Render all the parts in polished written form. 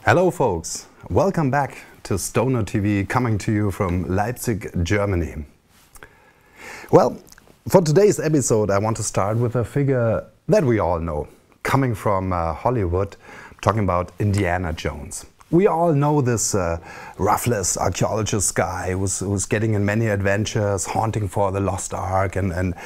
Hello folks, welcome back to Stoner TV, coming to you from Leipzig, Germany. Well, for today's episode I want to start with a figure that we all know, coming from Hollywood. I'm talking about Indiana Jones. We all know this ruthless archaeologist guy who's getting in many adventures, haunting for the lost ark and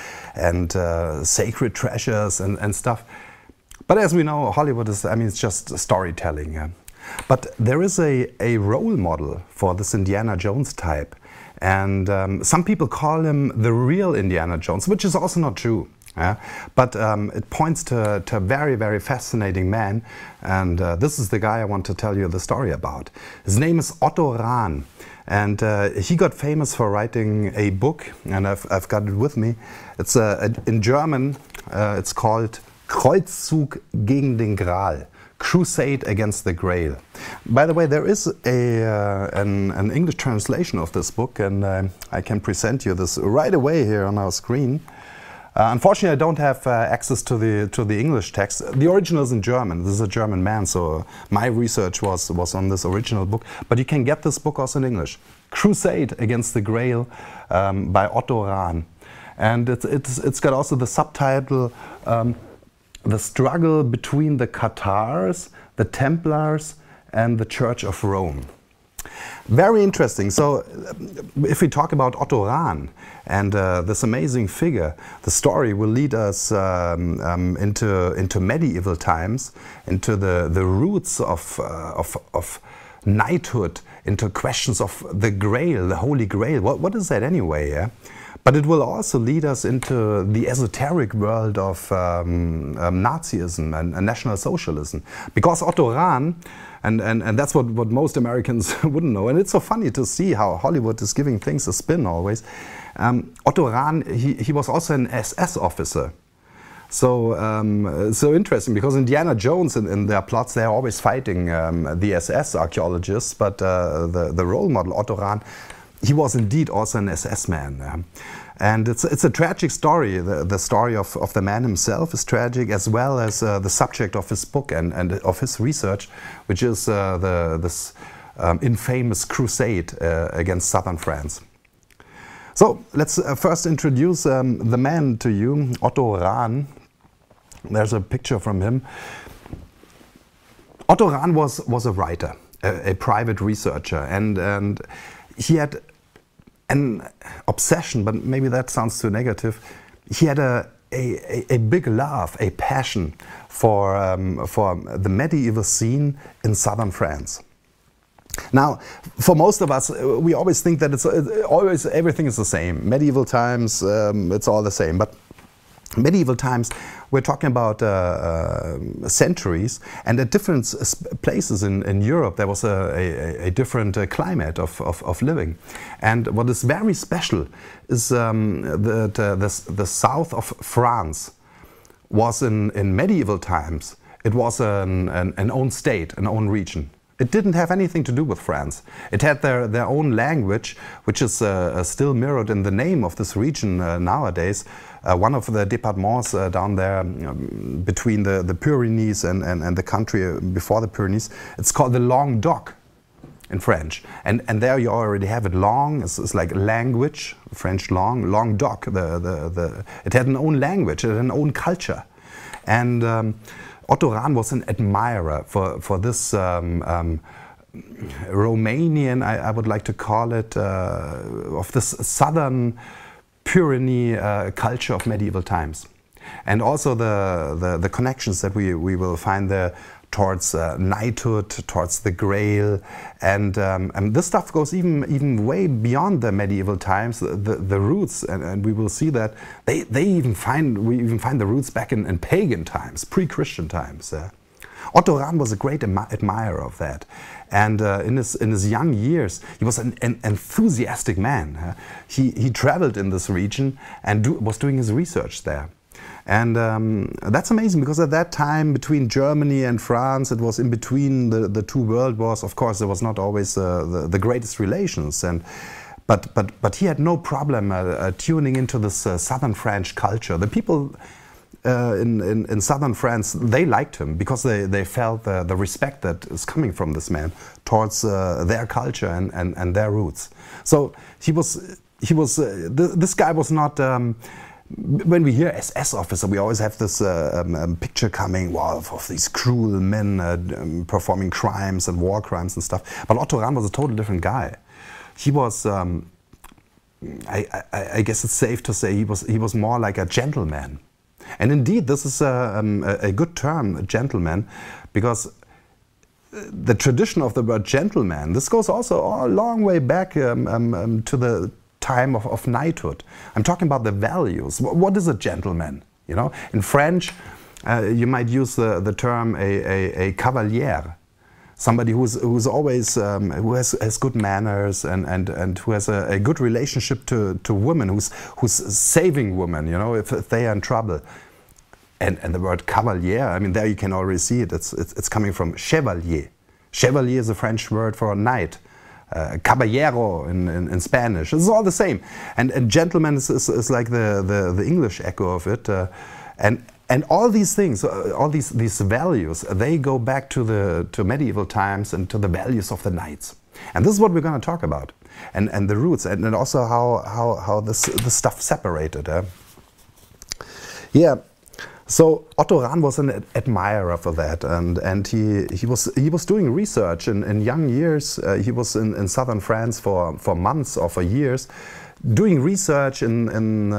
sacred treasures and stuff. But as we know, Hollywood is, it's just storytelling. Yeah? But there is a role model for this Indiana Jones type. And some people call him the real Indiana Jones, which is also not true. Yeah? But it points to a very, very fascinating man. And this is the guy I want to tell you the story about. His name is Otto Rahn. And he got famous for writing a book, and I've got it with me. It's in German, it's called Kreuzzug gegen den Gral. Crusade Against the Grail. By the way, there is an English translation of this book, and I can present you this right away here on our screen. Unfortunately, I don't have access to the English text. The original is in German. This is a German man, so my research was on this original book. But you can get this book also in English. Crusade Against the Grail by Otto Rahn. And it's got also the subtitle The Struggle Between the Cathars, the Templars and the Church of Rome. Very interesting. So if we talk about Otto Rahn and this amazing figure, the story will lead us into medieval times, into the roots of knighthood, into questions of the Grail, the Holy Grail. What is that anyway? Yeah? But it will also lead us into the esoteric world of Nazism and National Socialism. Because Otto Rahn, and that's what most Americans wouldn't know, and it's so funny to see how Hollywood is giving things a spin always. Otto Rahn, he was also an SS officer. So interesting, because Indiana Jones in their plots, they're always fighting the SS archaeologists, but the role model, Otto Rahn, he was indeed also an SS man. And it's a tragic story. The story of the man himself is tragic, as well as the subject of his book and of his research, which is this infamous crusade against southern France. So let's first introduce the man to you, Otto Rahn. There's a picture from him. Otto Rahn was a writer, a private researcher, and he had an obsession, but maybe that sounds too negative. He had a big love, a passion for the medieval scene in southern France. Now, for most of us, we always think that it's always everything is the same. Medieval times, it's all the same. But medieval times, we're talking about centuries, and at different places in Europe there was a different climate of living. And what is very special is the south of France was in medieval times, it was an own state, an own region. It didn't have anything to do with France. It had their own language, which is still mirrored in the name of this region nowadays. One of the départements down there between the Pyrenees and the country before the Pyrenees, it's called the Languedoc in French. And there you already have it. Lang, it's like language, French lang, Languedoc. It had an own language, it had an own culture. And Otto Rahn was an admirer for this Romanian, I would like to call it, of this southern Pyrenees culture of medieval times. And also the connections that we will find there towards knighthood, towards the Grail, and this stuff goes even way beyond the medieval times. The roots, and we will see that we even find the roots back in pagan times, pre-Christian times. Otto Rahn was a great admirer of that, and in his young years he was an enthusiastic man. He traveled in this region and was doing his research there. And that's amazing, because at that time, between Germany and France, it was in between the two world wars. Of course, there was not always the greatest relations, but he had no problem tuning into this southern French culture. The people in southern France, they liked him because they felt the respect that is coming from this man towards their culture and their roots. So this guy was not. When we hear SS officer, we always have this picture coming, wow, of these cruel men performing crimes and war crimes and stuff. But Otto Rahn was a totally different guy. He was, I guess it's safe to say, he was more like a gentleman. And indeed, this is a good term, a gentleman, because the tradition of the word gentleman, this goes also a long way back to the time of knighthood. I'm talking about the values. What is a gentleman? You know, in French, you might use the term a cavalier, somebody who's always who has good manners and who has a good relationship to women, who's saving women. You know, if they are in trouble. And the word cavalier, I mean, there you can already see it. It's coming from chevalier. Chevalier is a French word for a knight. Caballero in Spanish. It's all the same. And gentleman is like the English echo of it. And all these things, all these values, they go back to medieval times and to the values of the knights. And this is what we're going to talk about. And the roots and also how this stuff separated. Yeah. So Otto Rahn was an admirer for that, and he was doing research in young years. He was in southern France for months or for years, doing research and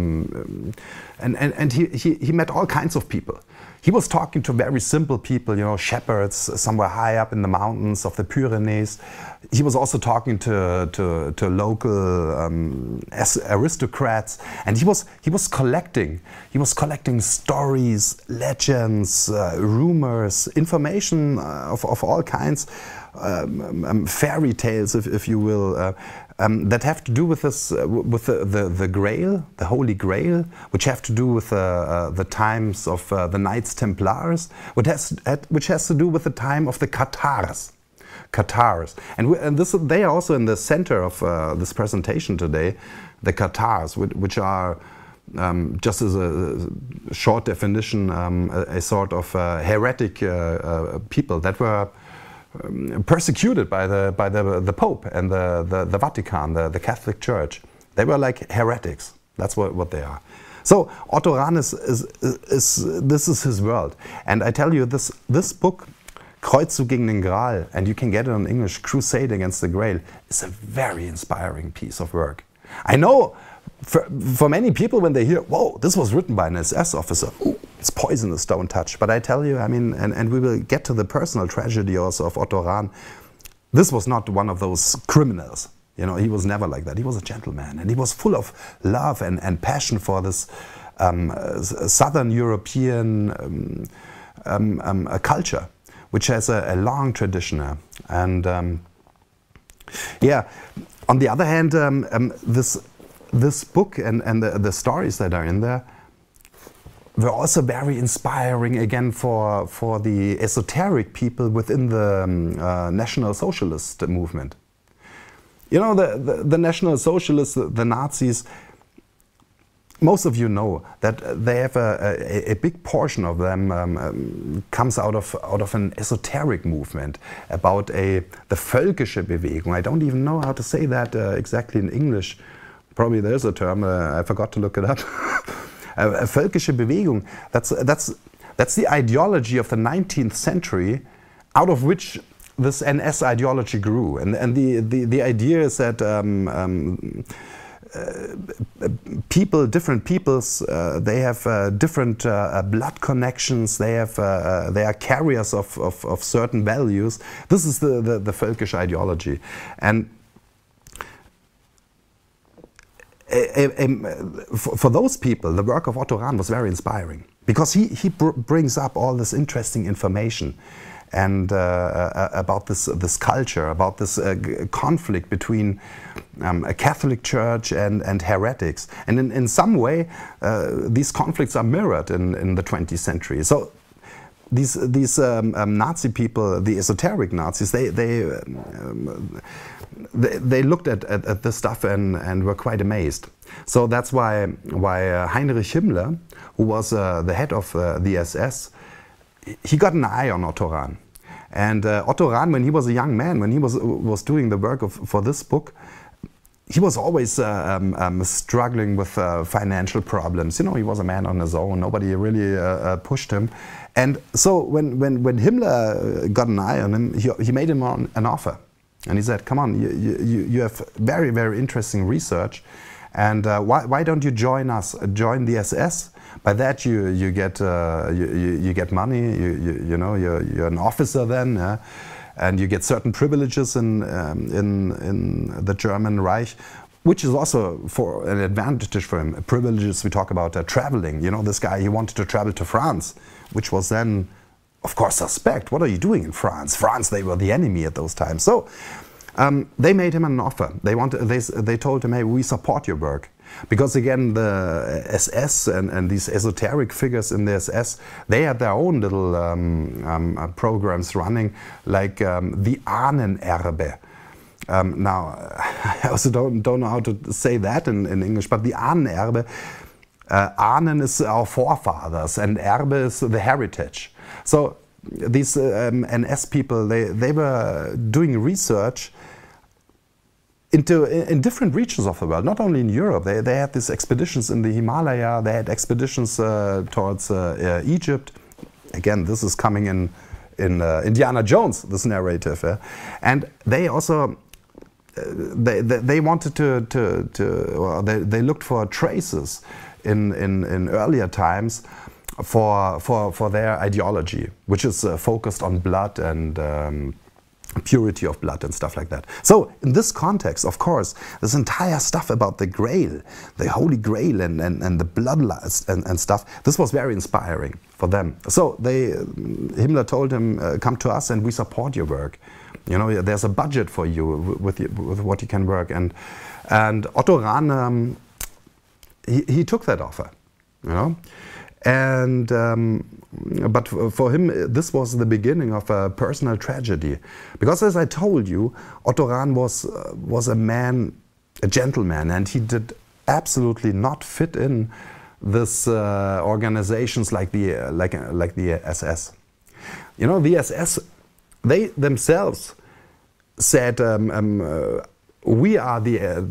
he met all kinds of people. He was talking to very simple people, you know, shepherds somewhere high up in the mountains of the Pyrenees. He was also talking to local aristocrats, and he was collecting stories, legends, rumors, information of all kinds, fairy tales, if you will. That have to do with this, with the Grail, the Holy Grail, which have to do with the times of the Knights Templars, which has to do with the time of the Cathars. And they are also in the center of this presentation today, the Cathars, which are, just as a short definition, a sort of heretic people that were persecuted by the Pope and the Vatican, the Catholic Church. They were like heretics. That's what they are. So Otto Rahn this is his world. And I tell you, this book, Kreuzzug gegen den Gral, and you can get it in English, Crusade Against the Grail, is a very inspiring piece of work. I know for many people, when they hear, whoa, this was written by an SS officer, ooh, it's poisonous, don't touch. But I tell you, I mean, and we will get to the personal tragedy also of Otto Rahn. This was not one of those criminals. You know, he was never like that. He was a gentleman, and he was full of love and passion for this Southern European culture, which has a long tradition. And yeah, on the other hand, this book and the stories that are in there were also very inspiring again for the esoteric people within the National Socialist movement. You know, the National Socialists, the Nazis, most of you know that they have a big portion of them comes out of an esoteric movement about the völkische Bewegung. I don't even know how to say that exactly in English. Probably there's a term, I forgot to look it up. A völkische Bewegung, that's the ideology of the 19th century, out of which this NS ideology grew. And the idea is that different peoples, they have different blood connections, they are carriers of certain values. This is the völkische ideology. And for those people, the work of Otto Rahn was very inspiring, because he brings up all this interesting information and about this culture, about this conflict between a Catholic Church and heretics. And in some way, these conflicts are mirrored in the 20th century. So these Nazi people, the esoteric Nazis, they looked at this stuff and were quite amazed. So that's why Heinrich Himmler, who was the head of the SS, he got an eye on Otto Rahn. And Otto Rahn, when he was a young man, when he was doing the work for this book, he was always struggling with financial problems. You know, he was a man on his own. Nobody really pushed him. And so when Himmler got an eye on him, he made him an offer. And he said, come on, you have very, very interesting research. And why don't you join us, join the SS? By that you get money. You know, you're an officer then. And you get certain privileges in the German Reich, which is also for an advantage for him. Privileges, we talk about traveling. You know, this guy, he wanted to travel to France, which was then, of course, suspect. What are you doing in France? France, they were the enemy at those times. So they made him an offer. They told him, hey, we support your work. Because again, the SS and these esoteric figures in the SS, they had their own little programs running, like the Ahnenerbe. Now, I also don't know how to say that in English, but the Ahnenerbe, Ahnen is our forefathers, and Erbe is the heritage. So these NS people, they were doing research in different regions of the world, not only in Europe. They had these expeditions in the Himalaya, they had expeditions towards Egypt. Well, this is coming in Indiana Jones, this narrative. And they also, they wanted they looked for traces in earlier times for their ideology, which is focused on blood and purity of blood and stuff like that. So in this context, of course, this entire stuff about the Grail, the Holy Grail and the bloodlust and stuff, this was very inspiring for them. So Himmler told him, come to us and we support your work. You know, there's a budget for you with what you can work. And Otto Rahn, he took that offer, you know. And but for him, this was the beginning of a personal tragedy, because as I told you, Otto Rahn was a man, a gentleman, and he did absolutely not fit in this organizations like the SS. You know, the SS, they themselves said, we have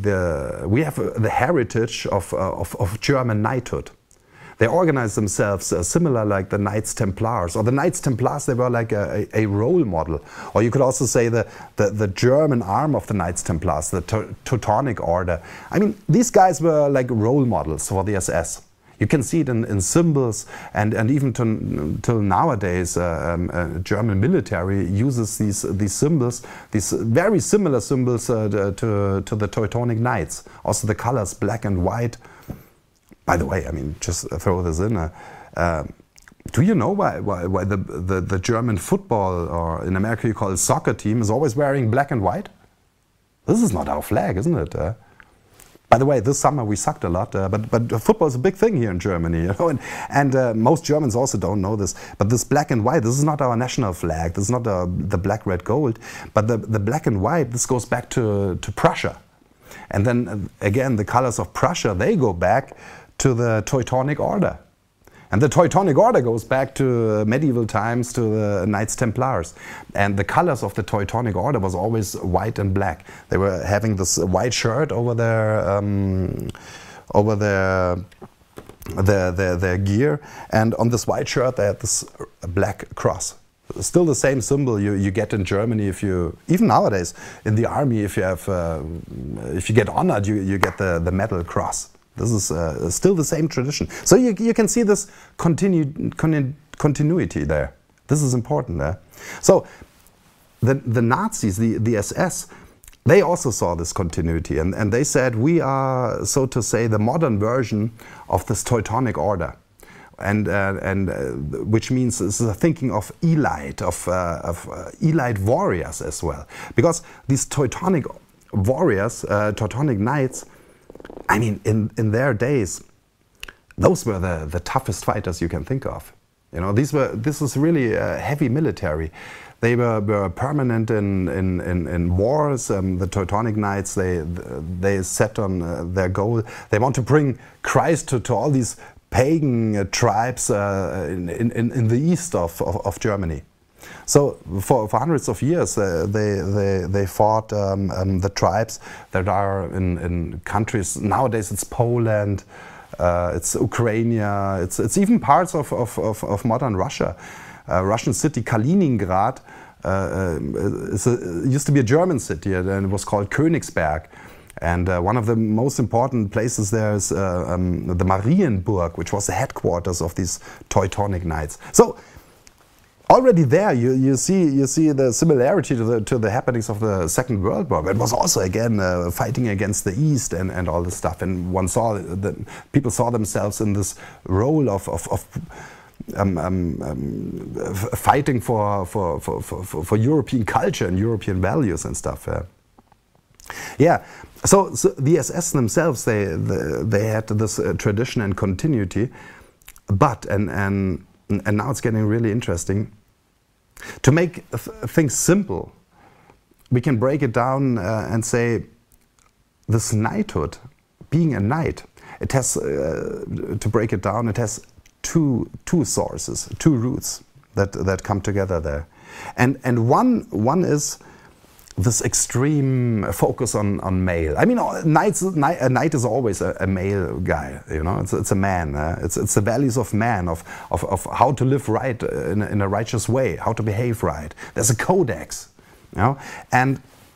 the heritage of German knighthood. They organized themselves similar like the Knights Templars. Or the Knights Templars, they were like a role model. Or you could also say the German arm of the Knights Templars, the Teutonic Order. I mean, these guys were like role models for the SS. You can see it in symbols, and even till nowadays, German military uses these symbols, these very similar symbols to the Teutonic Knights. Also the colors black and white. By the way, I mean, just throw this in. Do you know why the German football, or in America you call it soccer team, is always wearing black and white? This is not our flag, isn't it? By the way, this summer we sucked a lot, but football is a big thing here in Germany, you know, and most Germans also don't know this. But this black and white, this is not our national flag. This is not the black, red, gold. But the black and white, this goes back to Prussia. And then again, the colors of Prussia, they go back to the Teutonic Order. And the Teutonic Order goes back to medieval times, to the Knights Templars. And the colors of the Teutonic Order was always white and black. They were having this white shirt over their gear, and on this white shirt they had this black cross. Still the same symbol you get in Germany, even nowadays in the army, if you get honored, you get the medal cross. This is still the same tradition. So you can see this continuity there. This is important. So the Nazis, the SS, they also saw this continuity, and they said, we are, so to say, the modern version of this Teutonic Order. And which means this is a thinking of elite, of elite warriors as well. Because these Teutonic warriors, Teutonic knights, I mean, in their days, those were the toughest fighters you can think of. You know, this was really heavy military. They were permanent in wars. The Teutonic Knights, they set on their goal. They want to bring Christ to all these pagan tribes in the east of Germany. So for hundreds of years they fought the tribes that are in countries. Nowadays it's Poland, it's Ukraine, it's even parts of modern Russia. Russian city Kaliningrad used to be a German city, and it was called Königsberg. And one of the most important places there is the Marienburg, which was the headquarters of these Teutonic Knights. So already there you see the similarity to the happenings of the Second World War. It was also again fighting against the East and all this stuff. And one saw people saw themselves in this role of fighting for European culture and European values and stuff. Yeah. So the SS themselves, they had this tradition and continuity, but and now it's getting really interesting. To make things simple, we can break it down and say this knighthood, being a knight, it has to break it down. It has two sources, two roots that come together there, and one is this extreme focus on male. I mean, a knight is always a male guy. You know, it's a man. It's the values of man, of how to live right in a righteous way, how to behave right. There's a codex, you know, and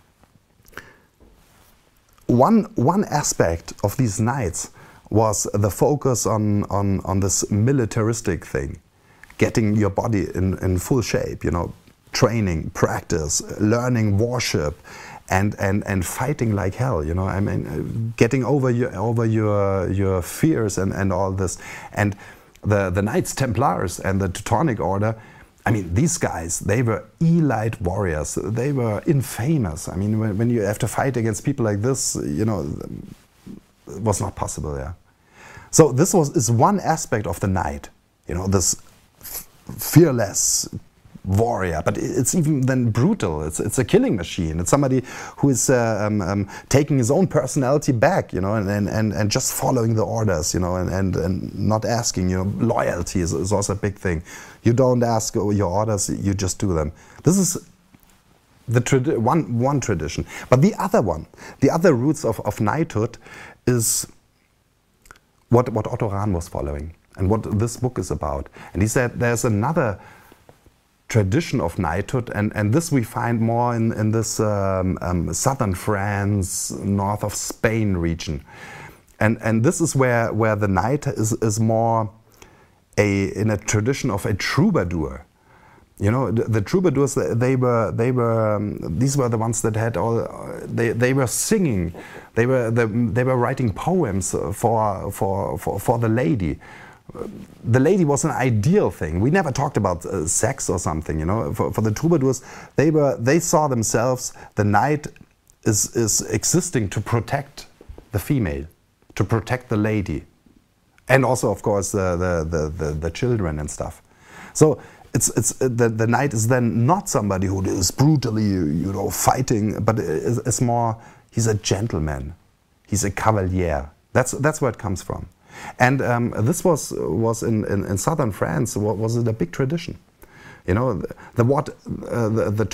one aspect of these knights was the focus on this militaristic thing, getting your body in full shape. You know. Training, practice, learning worship, and fighting like hell. You know, I mean, getting over your fears and all this. And the Knights Templars and the Teutonic Order, I mean, these guys, they were elite warriors. They were infamous. I mean, when you have to fight against people like this, you know, it was not possible. Yeah. So this is one aspect of the knight. You know, this fearless warrior, but it's even then brutal. It's a killing machine. It's somebody who is taking his own personality back, you know, and just following the orders, you know, and not asking. You know, loyalty is also a big thing. You don't ask your orders, you just do them. This is the one tradition. But the other roots of knighthood is what Otto Rahn was following and what this book is about. And he said there's another tradition of knighthood, and this we find more in this southern France, north of Spain region, and this is where the knight is more in a tradition of a troubadour. You know, the troubadours, these were the ones that had all. They were singing, they were writing poems for the lady. The lady was an ideal thing. We never talked about sex or something, you know. For the troubadours, they saw themselves, the knight is existing to protect the female, to protect the lady, and also, of course, the children and stuff. So the knight is then not somebody who is brutally, you know, fighting, but it's more, he's a gentleman, he's a cavalier. That's where it comes from. And this was in southern France. Was it a big tradition? You know, the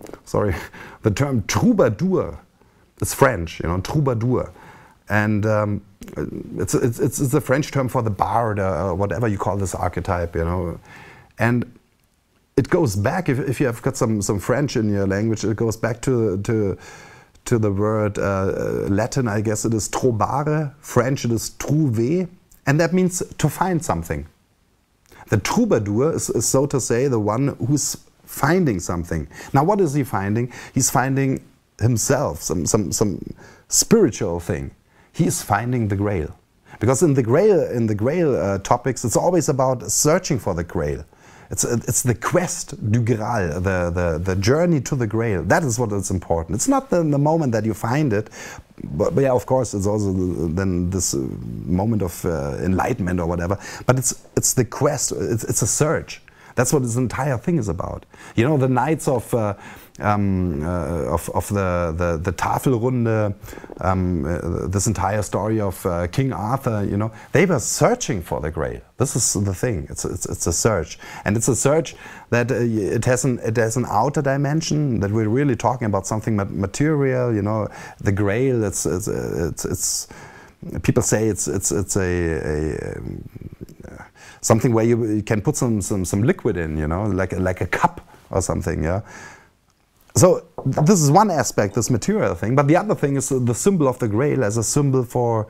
term troubadour is French. You know, troubadour, and it's the French term for the bard or whatever you call this archetype. You know, and it goes back, if you have got some French in your language, it goes back to the word Latin, I guess it is trobare, French it is trouver, and that means to find something. The troubadour is so to say the one who's finding something. Now what is he finding? He's finding himself, some spiritual thing. He is finding the Grail. Because in the Grail topics, it's always about searching for the Grail. It's the quest du Graal, the journey to the Grail. That is what is important. It's not the moment that you find it, but yeah, of course, it's also then this moment of enlightenment or whatever. But it's the quest. It's a search. That's what this entire thing is about. You know, the knights of the Tafelrunde, this entire story of King Arthur. You know, they were searching for the Grail. This is the thing. It's a search, and it's a search that it has an outer dimension, that we're really talking about something material. You know, the Grail. It's people say it's a something where you can put some liquid in, you know, like a cup or something, yeah. So this is one aspect, this material thing, but the other thing is the symbol of the Grail as a symbol for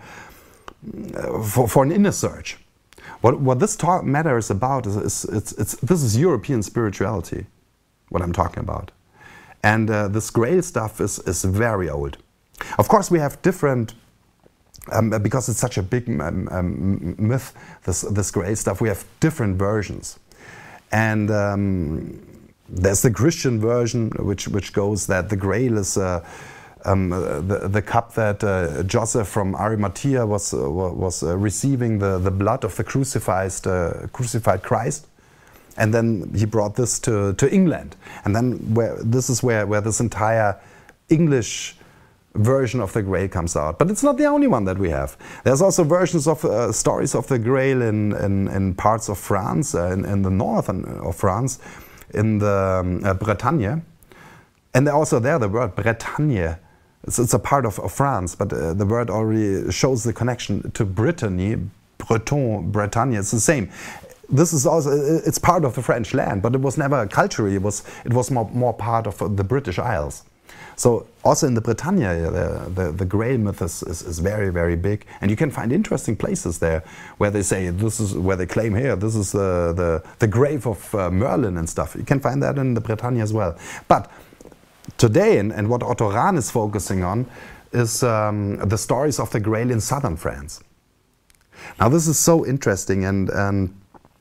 an inner search. What this matter is about is this is European spirituality, what I'm talking about, and this Grail stuff is very old. Of course, we have different. Because it's such a big myth, this Grail stuff, we have different versions. And there's the Christian version, which goes that the Grail is the cup that Joseph from Arimathea was receiving the blood of the crucified Christ. And then he brought this to England. And then this is where this entire English version of the Grail comes out. But it's not the only one that we have. There's also versions of stories of the Grail in parts of France, in the north of France, in the Bretagne. And also there the word Bretagne, it's a part of France, but the word already shows the connection to Brittany, Breton, Bretagne, it's the same. This is also, it's part of the French land, but it was never culturally, it was more part of the British Isles. So also in the Bretagne, the Grail myth is very, very big, and you can find interesting places there where they say this is where they claim here this is the grave of Merlin and stuff. You can find that in the Bretagne as well. But today, and what Otto Rahn is focusing on, is the stories of the Grail in southern France. Now this is so interesting, and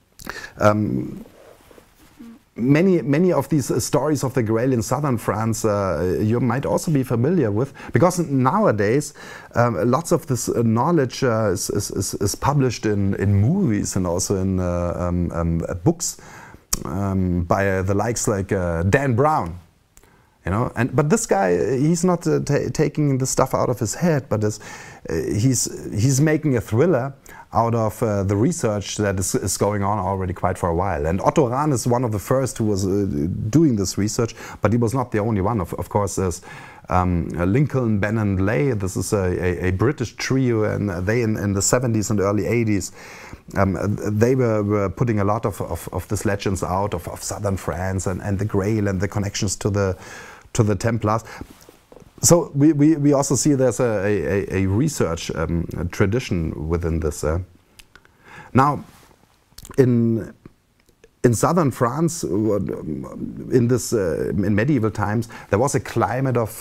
many of these stories of the Grail in southern France you might also be familiar with, because nowadays lots of this knowledge is published in movies and also in books by the likes like Dan Brown. You know, but this guy, he's not taking the stuff out of his head, but he's making a thriller out of the research that is going on already quite for a while. And Otto Rahn is one of the first who was doing this research, but he was not the only one. Of course, there's Lincoln, Ben and Lay. This is a British trio, and they in the 70s and early 80s, they were putting a lot of these legends out of southern France and the Grail and the connections to the Templars. So we also see there's a research tradition within this. Now, in southern France, in medieval times, there was a climate of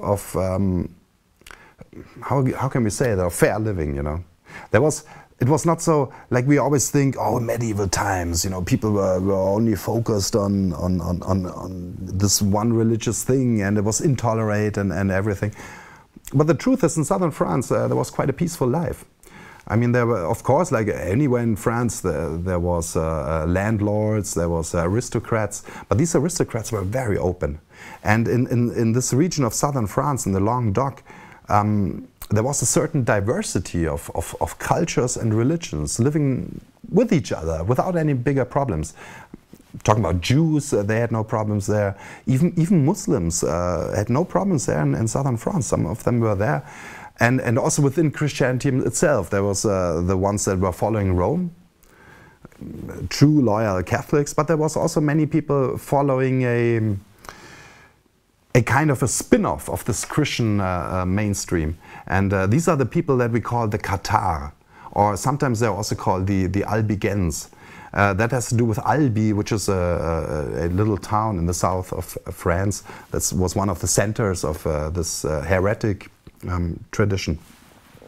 how can we say that, of fair living. You know, it was not so like we always think. Oh, medieval times, you know, people were only focused on this one religious thing, and it was intolerant and everything. But the truth is, in southern France, there was quite a peaceful life. I mean, there were, of course, like anywhere in France, there was landlords, there was aristocrats, but these aristocrats were very open. And in this region of southern France, in the Languedoc, there was a certain diversity of cultures and religions living with each other without any bigger problems. Talking about Jews, they had no problems there. Even Muslims had no problems there in southern France. Some of them were there. And also within Christianity itself, there was the ones that were following Rome, true loyal Catholics, but there was also many people following a kind of a spin-off of this Christian mainstream. And these are the people that we call the Cathars, or sometimes they're also called the Albigens. That has to do with Albi, which is a little town in the south of France. That was one of the centers of this heretic tradition.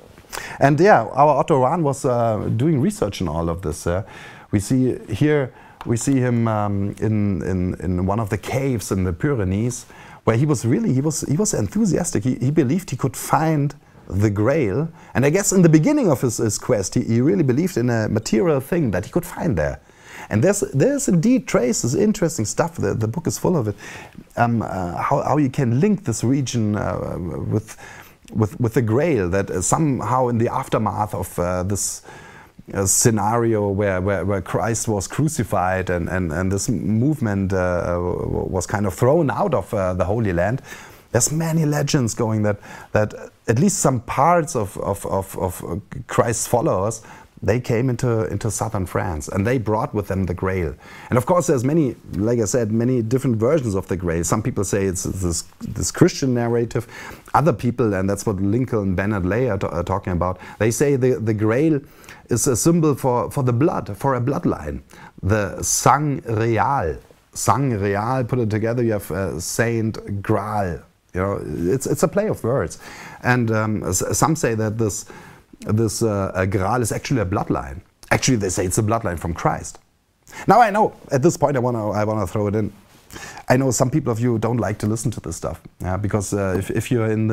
And yeah, our Otto Rahn was doing research in all of this. We see here We see him in one of the caves in the Pyrenees, where he was enthusiastic. He believed he could find the Grail, and I guess in the beginning of his quest, he really believed in a material thing that he could find there. And there's indeed traces, interesting stuff. The book is full of it. How you can link this region with the Grail, that somehow in the aftermath of this scenario where Christ was crucified and this movement was kind of thrown out of the Holy Land. There's many legends going that at least some parts of Christ's followers, they came into southern France and they brought with them the Grail. And of course there's many, like I said, many different versions of the Grail. Some people say it's this Christian narrative. Other people, and that's what Lincoln and Bernard Lay are talking about, they say the Grail is a symbol for the blood, for a bloodline. The Sang Real. Sang Real, put it together, you have Saint Graal. You know, it's a play of words. And some say that this Graal is actually a bloodline. Actually, they say it's a bloodline from Christ. Now I know, at this point I wanna throw it in. I know some people of you don't like to listen to this stuff, because if you're in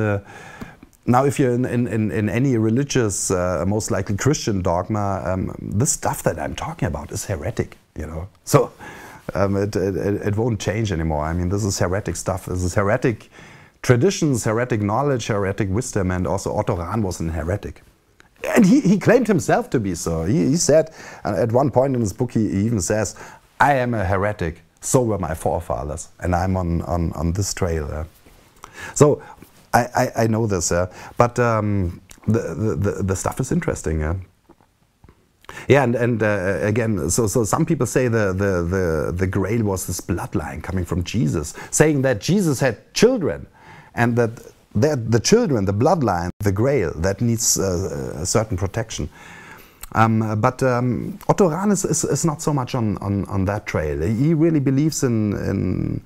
any religious, most likely Christian dogma, this stuff that I'm talking about is heretic, you know. So it won't change anymore. I mean, this is heretic stuff. This is heretic traditions, heretic knowledge, heretic wisdom, and also Otto Rahn was an heretic. And he claimed himself to be so. He said, at one point in his book, he even says, I am a heretic, so were my forefathers, and I'm on this trail. So I know this, but the stuff is interesting. Yeah, and again, so some people say the Grail was this bloodline coming from Jesus, saying that Jesus had children, and that the children, the bloodline, the Grail, that needs a certain protection. But Otto Rahn is not so much on that trail. He really believes in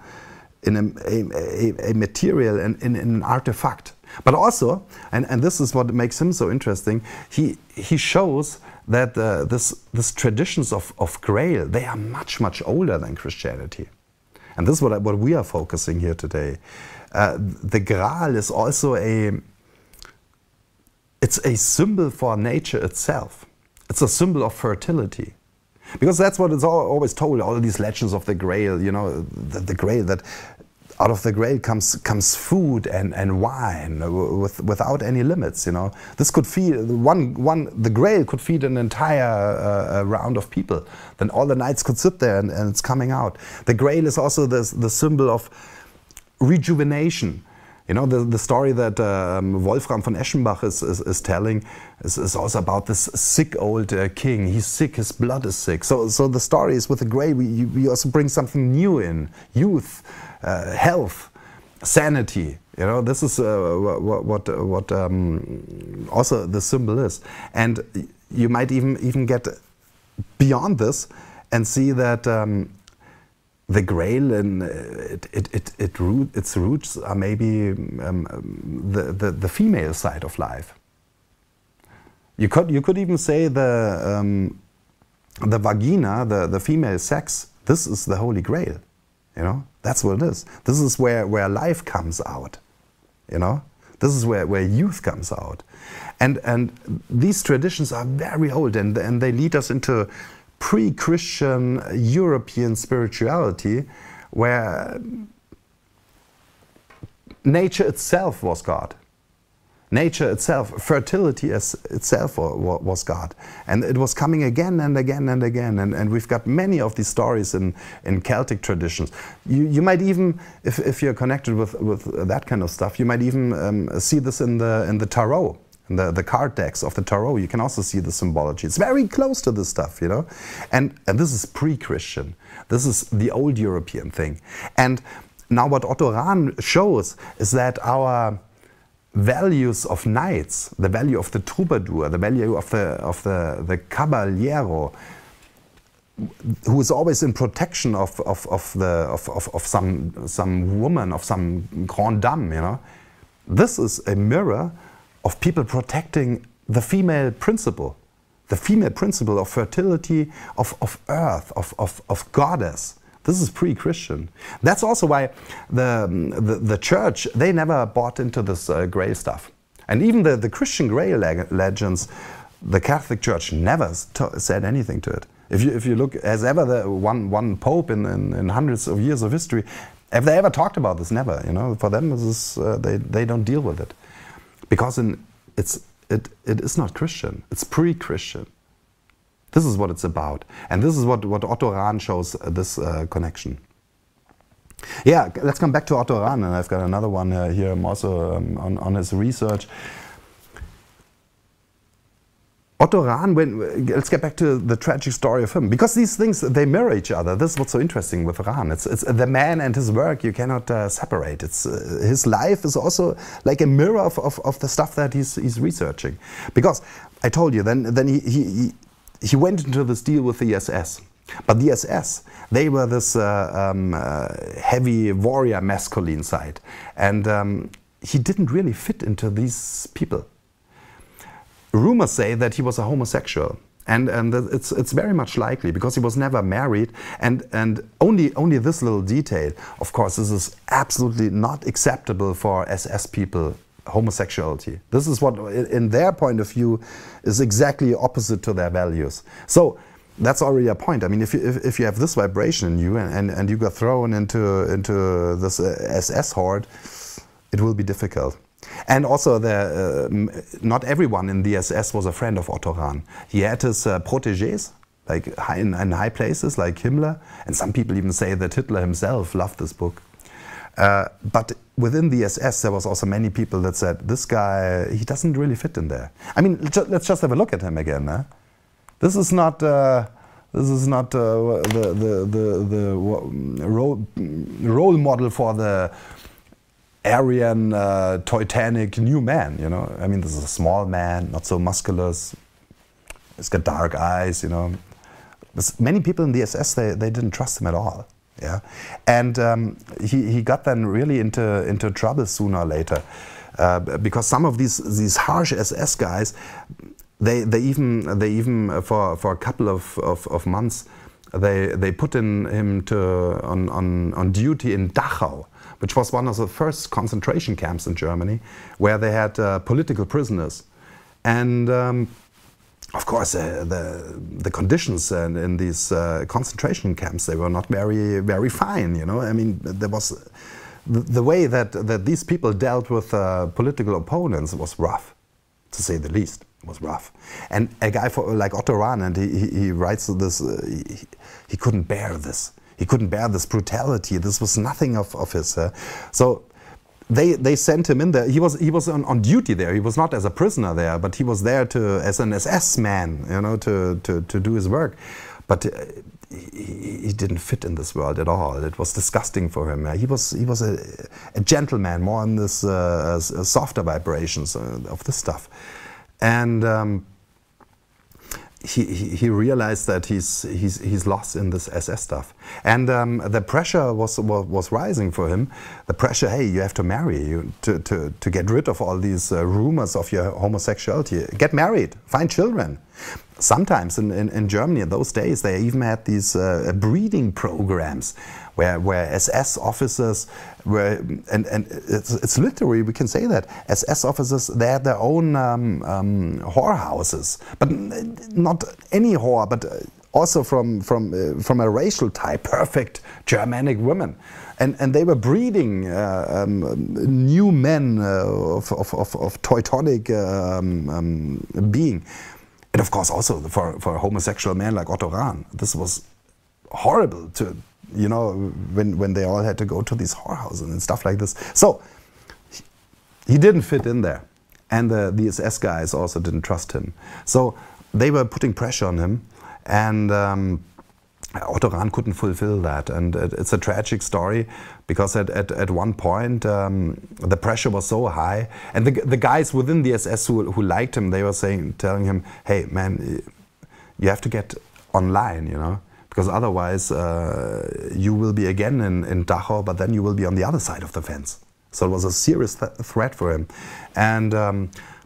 a material and in an artifact. But also, and this is what makes him so interesting, he shows that this traditions of Grail, they are much older than Christianity. And this is what we are focusing here today. The Graal is also it's a symbol for nature itself. It's a symbol of fertility. Because that's what it's always told, all these legends of the Grail, you know, the Grail, that out of the Grail comes food and wine without any limits, you know. This could feed, the Grail could feed an entire round of people. Then all the knights could sit there and it's coming out. The Grail is also the symbol of rejuvenation. You know, the story that Wolfram von Eschenbach is telling is also about this sick old king. He's sick, his blood is sick. So the story is with the Grail, we also bring something new in. Youth, health, sanity. You know, this is what also the symbol is. And you might even get beyond this and see that the Grail and its roots are maybe the female side of life. You could even say the vagina, the female sex. This is the Holy Grail. You know, that's what it is. This is where life comes out. You know, this is where youth comes out, and these traditions are very old, and they lead us into pre-Christian European spirituality, where nature itself was God. Nature itself, fertility itself was God. And it was coming again and again and again. And we've got many of these stories in Celtic traditions. You might even, if you're connected with that kind of stuff, you might even see this in the tarot. The card decks of the tarot, you can also see the symbology. It's very close to this stuff, you know. And this is pre-Christian. This is the old European thing. And now what Otto Rahn shows is that our values of knights, the value of the troubadour, the value of the caballero, who is always in protection of some woman, of some grande dame, you know. This is a mirror of people protecting the female principle, the female principle of fertility, of earth, of goddess. This is pre-Christian. That's also why the church, they never bought into this Grail stuff. And even the Christian Grail legends, the Catholic Church never said anything to it. If you look, as ever, the one pope in hundreds of years of history, have they ever talked about this? Never. You know, for them, this is, they don't deal with it, because it is not Christian. It's pre-Christian. This is what it's about, and this is what Otto Rahn shows this connection. Yeah, let's come back to Otto Rahn, and I've got another one here also on his research. Otto Rahn, let's get back to the tragic story of him, because these things, they mirror each other. This is what's so interesting with Rahn. It's the man and his work, you cannot separate. It's his life is also like a mirror of the stuff that he's researching. Because I told you, then he went into this deal with the SS. But the SS, they were this heavy warrior masculine side. And he didn't really fit into these people. Rumors say that he was a homosexual, and it's very much likely, because he was never married, and only this little detail. Of course, this is absolutely not acceptable for SS people, homosexuality. This is what, in their point of view, is exactly opposite to their values. So that's already a point. I mean, if you have this vibration in you and you got thrown into this SS horde, it will be difficult. And also, not everyone in the SS was a friend of Otto Rahn. He had his protégés, like in high places, like Himmler, and some people even say that Hitler himself loved this book. But within the SS, there was also many people that said, this guy, he doesn't really fit in there. I mean, let's just have a look at him again. Eh? This is not the role model for the Aryan, Teutonic new man, you know. I mean, this is a small man, not so musculous. He's got dark eyes, you know. Many people in the SS, they didn't trust him at all, yeah. And he got then really into trouble sooner or later, because some of these harsh SS guys, they even for a couple of months, they put him on duty in Dachau, which was one of the first concentration camps in Germany, where they had political prisoners. And of course, the conditions in these concentration camps, they were not very fine, you know. I mean, there was the way that these people dealt with political opponents was rough, to say the least. It was rough. And a guy like Otto Rahn, and he writes this, he couldn't bear this. He couldn't bear this brutality. This was nothing of his. So they sent him in there. He was on duty there. He was not as a prisoner there, but he was there as an SS man, you know, to do his work. But he didn't fit in this world at all. It was disgusting for him. He was a gentleman, more on this softer vibrations of this stuff, and. He realized that he's lost in this SS stuff, and the pressure was rising for him. The pressure, hey, you have to marry to get rid of all these rumors of your homosexuality. Get married, find children. Sometimes in Germany in those days, they even had these breeding programs where SS officers were, and it's literally, we can say that, SS officers, they had their own whorehouses, but not any whore, but also from a racial type, perfect Germanic women. And they were breeding new men of Teutonic being. And of course also for a homosexual man like Otto Rahn, this was horrible to, you know, when they all had to go to these whorehouses and stuff like this. So he didn't fit in there. And the SS guys also didn't trust him. So they were putting pressure on him, and Otto Rahn couldn't fulfill that. And it's a tragic story, because at one point the pressure was so high, and the guys within the SS who liked him, they were telling him, hey man, you have to get online, you know, because otherwise you will be again in Dachau, but then you will be on the other side of the fence. So it was a serious threat for him. And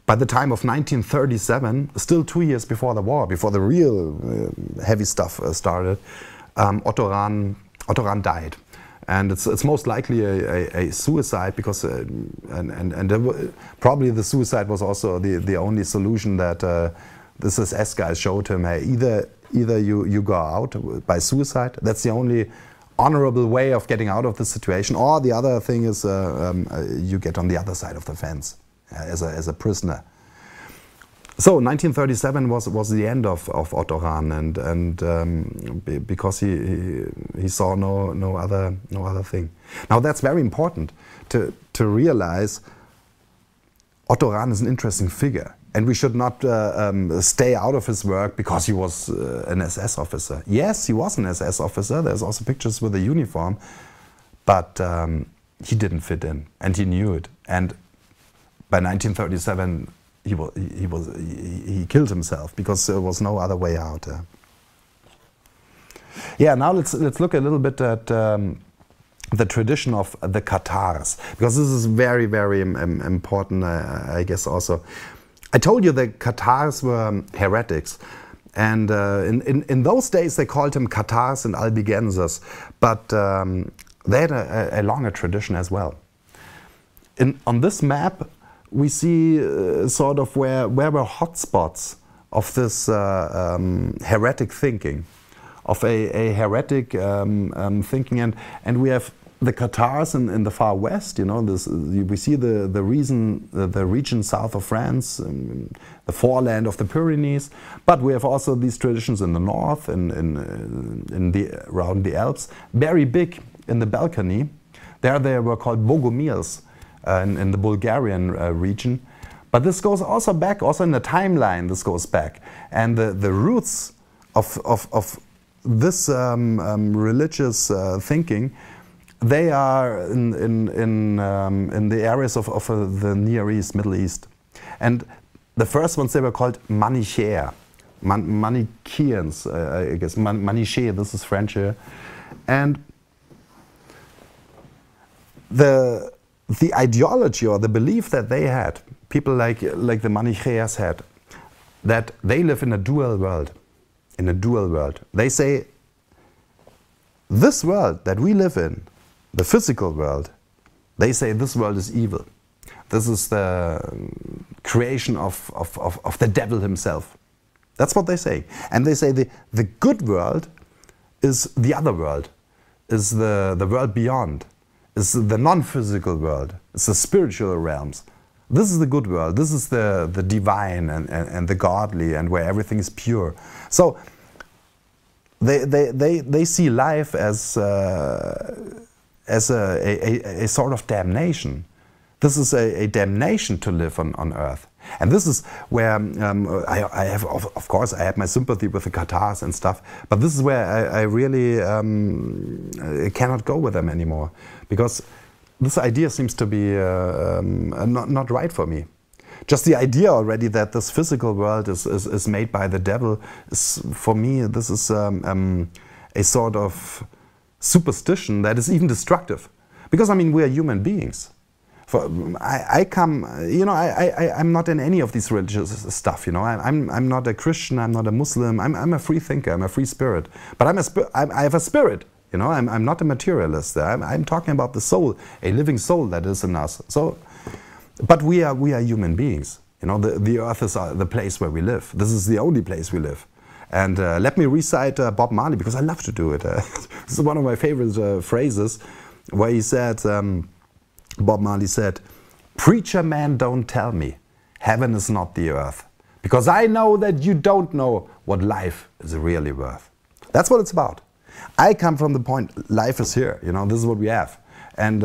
by the time of 1937, still 2 years before the war, before the real heavy stuff started, Otto Rahn died. And it's most likely a suicide, because probably the suicide was also the only solution that this SS guys showed him. Hey, either you go out by suicide, that's the only honorable way of getting out of the situation, or the other thing is you get on the other side of the fence as a prisoner. So 1937 was the end of Otto Rahn, and because he saw no other thing. Now that's very important to realize. Otto Rahn is an interesting figure, and we should not stay out of his work because he was an SS officer. Yes, he was an SS officer. There's also pictures with a uniform, but he didn't fit in, and he knew it. And by 1937. He killed himself because there was no other way out. Yeah, now let's look a little bit at the tradition of the Cathars, because this is very, very important, I guess also. I told you the Cathars were heretics, and in those days they called them Cathars and Albigenses, but they had a longer tradition as well. On this map we see sort of where were hotspots of this heretic thinking, of a heretic thinking, and we have the Cathars in the far west. You know, we see the region south of France, the foreland of the Pyrenees, but we have also these traditions in the north, around the Alps, very big in the Balkany. There they were called Bogomirs. In the Bulgarian region, but this goes also back, also in the timeline. This goes back, and the roots of this religious thinking, they are in the areas of the Near East, Middle East, and the first ones, they were called Manichaeans, I guess. Manichae, this is French here, and the ideology or the belief that they had, people like the Manichaeans had, that they live in a dual world. In a dual world. They say, this world that we live in, the physical world, they say this world is evil. This is the creation of the devil himself. That's what they say. And they say the good world is the other world, is the world beyond. It's the non-physical world. It's the spiritual realms. This is the good world. This is the divine and the godly, and where everything is pure. So they see life as a sort of damnation. This is a damnation to live on earth. And this is where I have, of course, I have my sympathy with the Cathars and stuff, but this is where I really cannot go with them anymore, because this idea seems to be not right for me. Just the idea already that this physical world is made by the devil is, for me, this is a sort of superstition that is even destructive. Because, I mean, we are human beings. I'm not in any of these religious stuff, you know. I'm not a Christian, I'm not a Muslim, I'm a free thinker, I'm a free spirit. But I have a spirit, you know, I'm not a materialist. I'm talking about the soul, a living soul that is in us. So, but we are human beings, you know. The earth is the place where we live. This is the only place we live. And let me recite Bob Marley, because I love to do it. This is one of my favorite phrases, where he said, Bob Marley said, "Preacher man, don't tell me heaven is not the earth, because I know that you don't know what life is really worth." That's what it's about. I come from the point, life is here, you know, this is what we have. And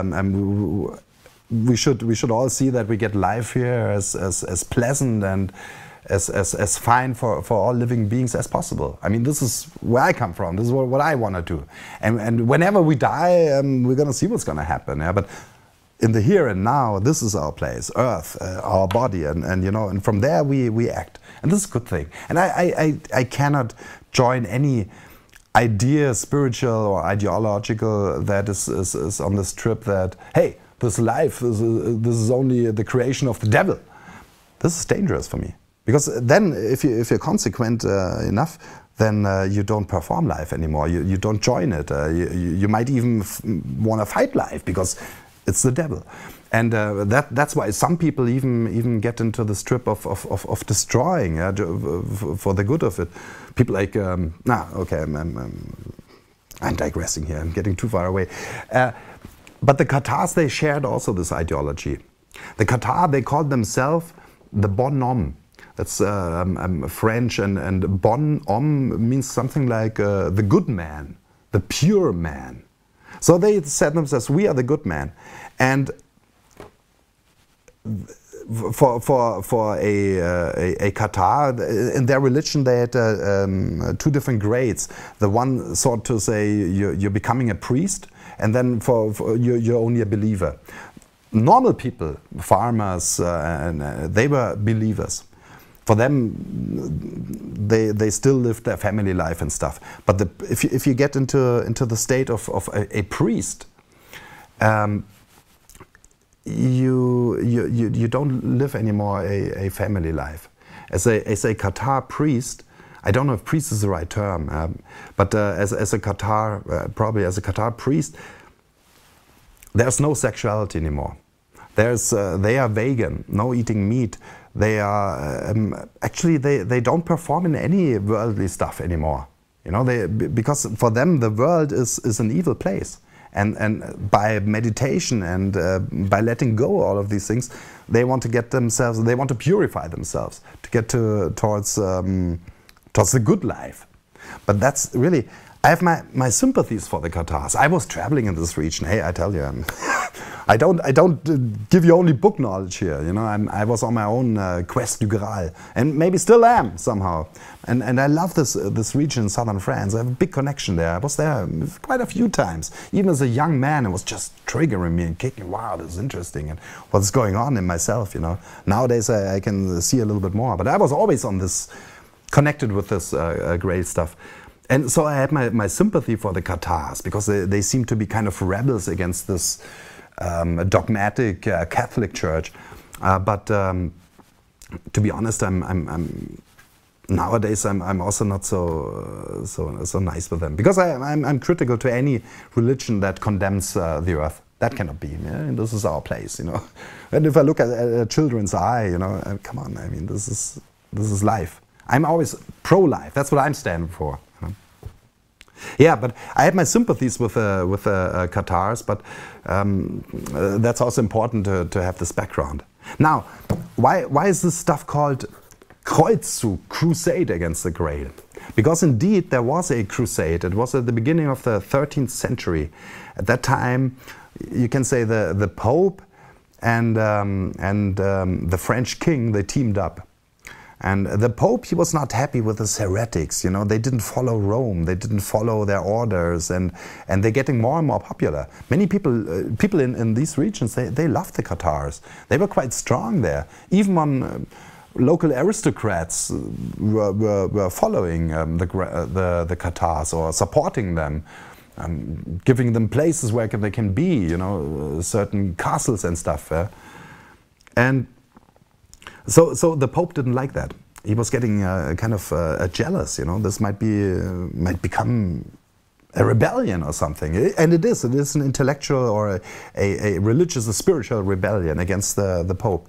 we should all see that we get life here as pleasant and as fine for all living beings as possible. I mean, this is where I come from, this is what I want to do. And whenever we die, we're going to see what's going to happen. Yeah? But in the here and now, this is our place, earth, our body, and you know, and from there we act. And this is a good thing. And I cannot join any idea, spiritual or ideological, that is on this trip that, hey, this life, this is only the creation of the devil. this is dangerous for me. Because then, if you're consequent enough, then you don't perform life anymore. You don't join it. You might even want to fight life because it's the devil. And that's why some people even get into the strip of destroying for the good of it. People like, okay, I'm digressing here. I'm getting too far away. But the Cathares, they shared also this ideology. The Cathars, they called themselves the bonhomme. That's French, and bonhomme means something like the good man, the pure man. So they said themselves, we are the good man. And for a Cathar, in their religion they had two different grades. The one sort to say you're becoming a priest, and then for you're only a believer. Normal people, farmers, they were believers. For them, they still lived their family life and stuff. But if you get into the state of a priest, you don't live anymore a family life. As a Cathar priest, I don't know if priest is the right term, but as a Cathar, probably as a Cathar priest, there's no sexuality anymore. They are vegan, no eating meat. They are actually they don't perform in any worldly stuff anymore. You know, because for them the world is an evil place. And by meditation and by letting go all of these things, they want to get themselves, they want to purify themselves to get towards the good life. But that's really, I have my sympathies for the Cathars. I was traveling in this region. Hey, I tell you, I don't give you only book knowledge here. You know, I was on my own quest du Graal, and maybe still am somehow. And I love this region in southern France. I have a big connection there. I was there quite a few times. Even as a young man, it was just triggering me and kicking. Wow, this is interesting, and what's going on in myself. You know, nowadays I can see a little bit more. But I was always on this, connected with this great stuff. And so I had my sympathy for the Cathars, because they seem to be kind of rebels against this dogmatic Catholic Church. But to be honest, nowadays I'm also not so nice with them, because I'm critical to any religion that condemns the earth. That cannot be. Yeah? This is our place, you know. And if I look at a children's eye, you know, come on. I mean, this is life. I'm always pro-life. That's what I'm standing for. Yeah, but I had my sympathies with Cathars, but that's also important to have this background. Now, why is this stuff called Kreuzzug, crusade against the Grail? Because indeed there was a crusade. It was at the beginning of the 13th century. At that time, you can say the Pope and the French king, they teamed up. And the Pope, he was not happy with the heretics, you know, they didn't follow Rome, they didn't follow their orders, and they're getting more and more popular. Many people in these regions, they loved the Cathars. They were quite strong there. Even on local aristocrats were following the Cathars or supporting them, giving them places where they can be, you know, certain castles and stuff. And so the Pope didn't like that. He was getting kind of jealous, you know. This might become a rebellion or something, and it is an intellectual or a religious, a spiritual rebellion against the Pope.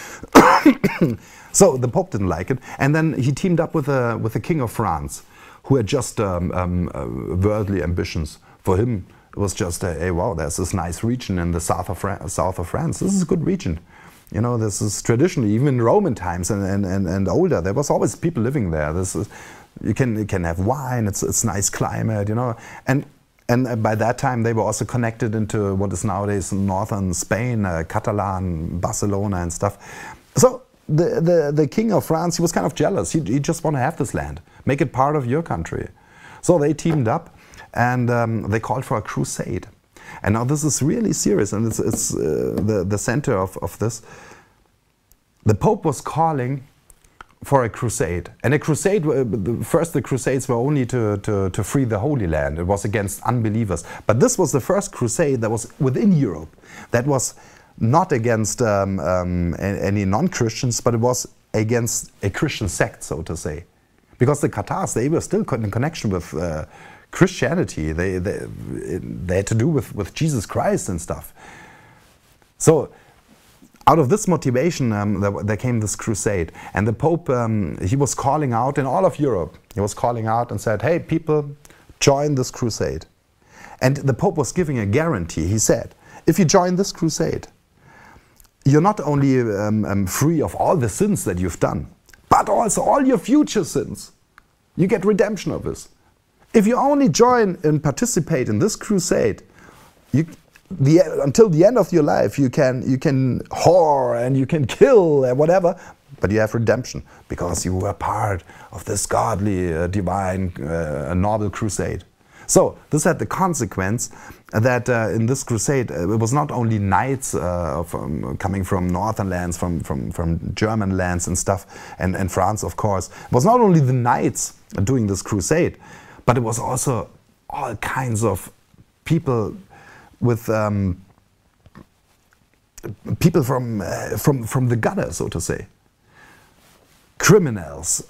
So the Pope didn't like it, and then he teamed up with the King of France, who had just worldly ambitions. For him, it was just hey, wow, there's this nice region in the south of France. This is a good region. You know, this is traditionally, even in Roman times and older, there was always people living there. You can have wine. It's nice climate, you know, and by that time they were also connected into what is nowadays northern Spain, Catalan, Barcelona, and stuff. So the King of France, he was kind of jealous. He just want to have this land, make it part of your country. So they teamed up, and they called for a crusade. And now this is really serious, and it's the center of this. The Pope was calling for a crusade, and a crusade. First, the crusades were only to free the Holy Land. It was against unbelievers. But this was the first crusade that was within Europe. That was not against any non-Christians, but it was against a Christian sect, so to say. Because the Catars, they were still in connection with Christianity. They had to do with Jesus Christ and stuff. So out of this motivation, there came this crusade. And the Pope, he was calling out in all of Europe. He was calling out and said, hey, people, join this crusade. And the Pope was giving a guarantee. He said, if you join this crusade, you're not only free of all the sins that you've done, but also all your future sins. You get redemption of this. If you only join and participate in this crusade, until the end of your life, you can whore and you can kill and whatever, but you have redemption because you were part of this godly, divine, noble crusade. So this had the consequence that in this crusade it was not only knights coming from northern lands, from German lands and stuff, and France of course. It was not only the knights doing this crusade, but it was also all kinds of people with people from the gutter, so to say, criminals.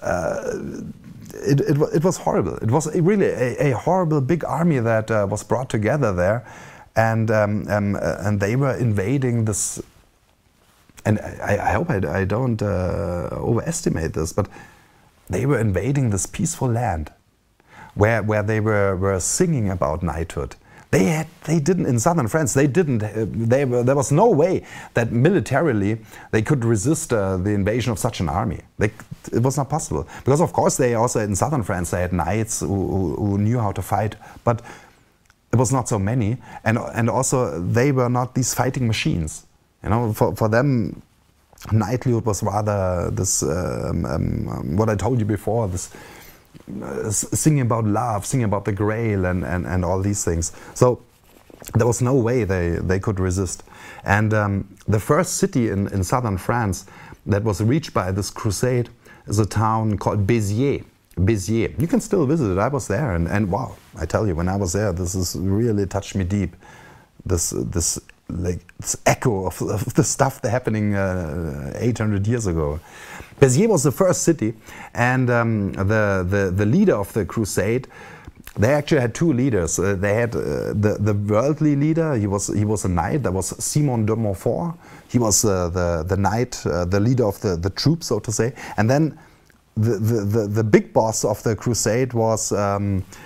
It was horrible. It was really a horrible big army that was brought together there, and they were invading this. And I hope I don't overestimate this, but they were invading this peaceful land, where they were singing about knighthood. They didn't, in southern France, there was no way that militarily they could resist the invasion of such an army. It was not possible. Because of course they also, in southern France, they had knights who knew how to fight, but it was not so many. And also they were not these fighting machines. You know, for them, knighthood was rather this, what I told you before, this singing about love, singing about the Grail and all these things. So there was no way they could resist. And the first city in southern France that was reached by this crusade is a town called Béziers. Béziers. You can still visit it. I was there, and wow, I tell you, when I was there, this is really touched me deep. This echo of the stuff that happening 800 years ago. Béziers was the first city, and the leader of the crusade, they actually had two leaders. They had the worldly leader. He was a knight. That was Simon de Montfort. He was the knight, the leader of the troops, so to say. And then the big boss of the crusade was a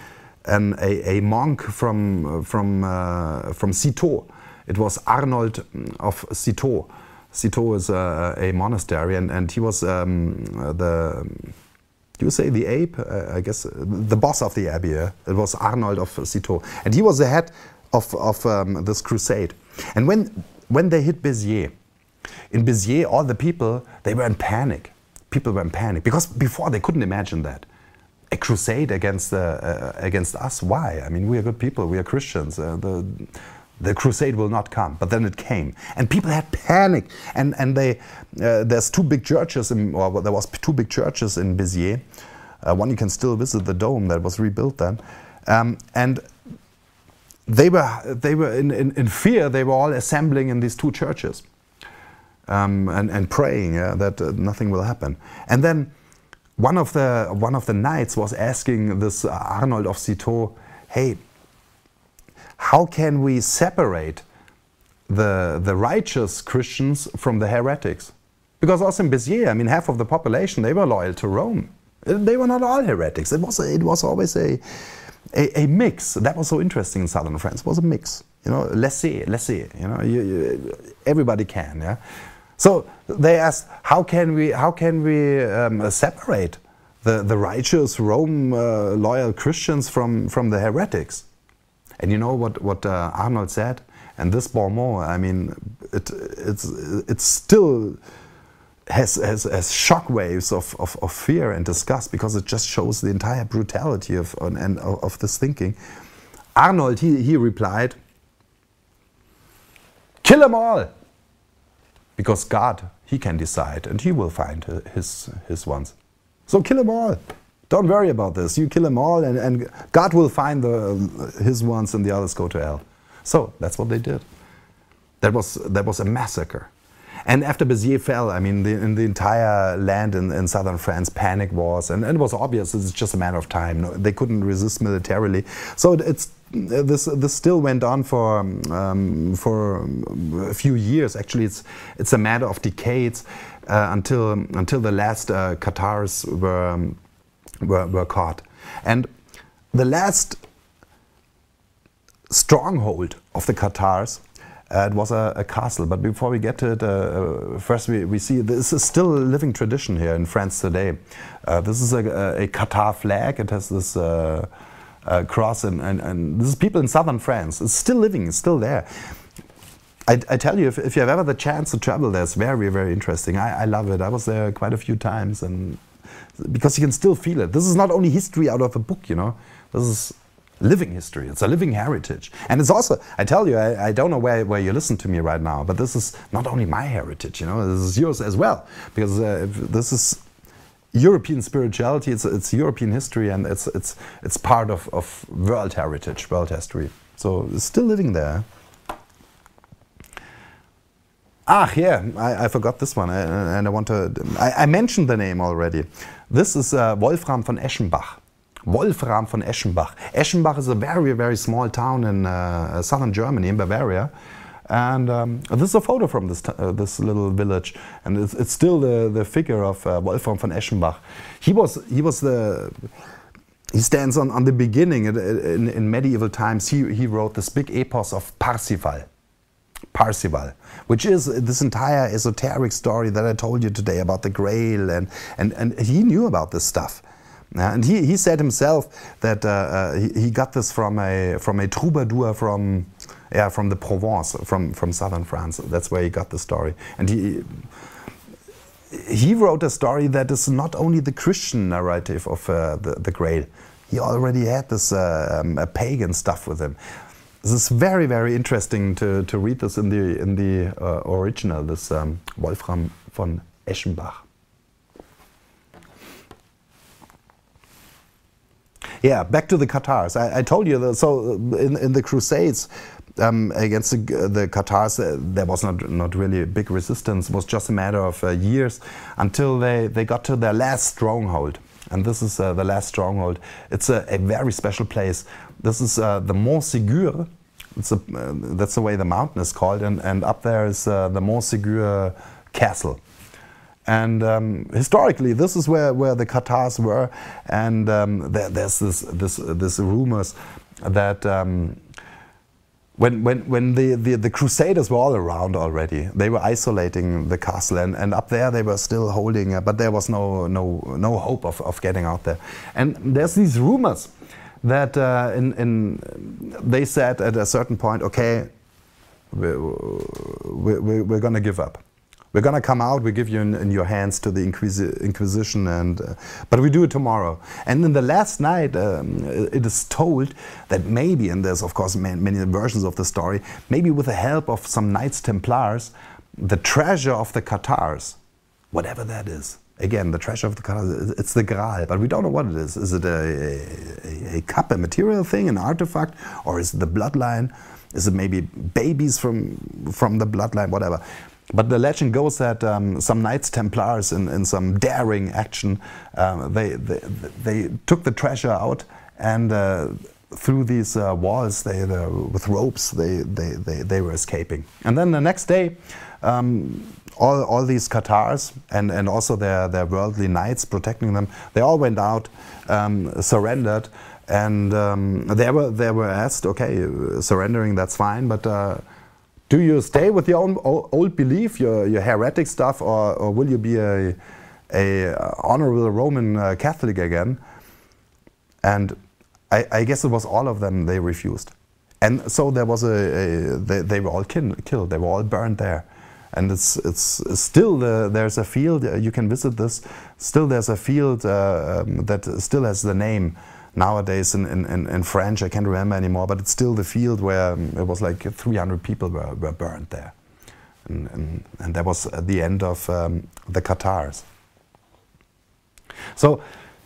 monk from Citeaux. It was Arnold of Citeaux. Citeaux is a monastery, and he was you say the ape? I guess the boss of the abbey. It was Arnold of Citeaux, and he was the head of this crusade. And when they hit Béziers, in Béziers, all the people, they were in panic. People were in panic because before they couldn't imagine that. A crusade against us? Why? I mean, we are good people. We are Christians. The crusade will not come, but then it came, and people had panic. And there's two big churches, there was two big churches in Béziers. One you can still visit, the dome that was rebuilt then, and they were in fear. They were all assembling in these two churches, and praying that nothing will happen. And then one of the knights was asking this Arnold of Citeaux, hey, how can we separate the righteous Christians from the heretics? Because also in Béziers, I mean, half of the population, they were loyal to Rome. They were not all heretics. It was always a mix. That was so interesting in southern France. It was a mix. You know, laissez. You know, everybody can. Yeah. So they asked, how can we separate the righteous Rome loyal Christians from the heretics? And you know what Arnold said? And this bon mot, I mean, it still has shockwaves of fear and disgust, because it just shows the entire brutality of this thinking. Arnold, he replied, kill them all! Because God, he can decide, and he will find his ones. So kill them all! Don't worry about this. You kill them all, and God will find his ones, and the others go to hell. So that's what they did. That was a massacre. And after Béziers fell, I mean, in the entire land in southern France, panic was, and it was obvious it's just a matter of time. No, they couldn't resist militarily. So this still went on for a few years. Actually, it's a matter of decades until the last Catars were caught. And the last stronghold of the Catars, it was a castle, but before we get to it, first we see this is still a living tradition here in France today. This is a Catar flag. It has this cross, and this is people in southern France. It's still living, it's still there. I tell you, if you have ever the chance to travel there, it's very, very interesting. I love it. I was there quite a few times, and because you can still feel it. This is not only history out of a book, you know. This is living history. It's a living heritage. And it's also, I tell you, I don't know where you listen to me right now, but this is not only my heritage, you know, this is yours as well. Because this is European spirituality, it's European history, and it's part of world heritage, world history. So it's still living there. Ah, yeah, I forgot this one, and I mentioned the name already. This is Wolfram von Eschenbach. Wolfram von Eschenbach. Eschenbach is a very, very small town in southern Germany, in Bavaria. And this is a photo from this little village, and it's still the figure of Wolfram von Eschenbach. He stands on the beginning. In medieval times, he wrote this big epos of Parsifal. Parzival, which is this entire esoteric story that I told you today about the Grail, and he knew about this stuff. And he said himself that he got this from a troubadour from the Provence, from southern France. That's where he got the story. And he wrote a story that is not only the Christian narrative of the Grail. He already had this pagan stuff with him. This is very, very interesting to read this in the original. This Wolfram von Eschenbach. Yeah, back to the Catars. I told you that, so in the Crusades against the Catars, there was not really a big resistance. It was just a matter of years until they got to their last stronghold. And this is the last stronghold. It's a very special place. This is the Mont Ségur. That's the way the mountain is called. And up there is the Mont Ségur castle. And historically, this is where the Catars were, and there's this rumors that when the Crusaders were all around already, they were isolating the castle, and up there they were still holding, but there was no hope of getting out there. And there's these rumors that they said at a certain point, okay, we're going to give up. We're going to come out, we give you in your hands to the Inquisition, but we do it tomorrow. And in the last night, it is told that maybe, and there's of course many versions of the story, maybe with the help of some Knights Templars, the treasure of the Catars, whatever that is. Again, the treasure of the Catars, it's the Graal, but we don't know what it is. Is it a cup, a material thing, an artifact, or is it the bloodline? Is it maybe babies from the bloodline, whatever? But the legend goes that some Knights Templars in some daring action, they took the treasure out, and through these walls, with ropes, they were escaping. And then the next day, all these Catars and also their worldly knights protecting them, they all went out, surrendered, and they were asked, okay, surrendering, that's fine, but do you stay with your own old belief, your heretic stuff, or will you be a honorable Roman Catholic again? And I guess it was all of them. They refused, and so there was they were all killed. They were all burned there, and it's still there's a field you can visit this. Still, there's a field that still has the name. Nowadays in French, I can't remember anymore, but it's still the field where it was like 300 people were burned there. And that was at the end of the Catars. So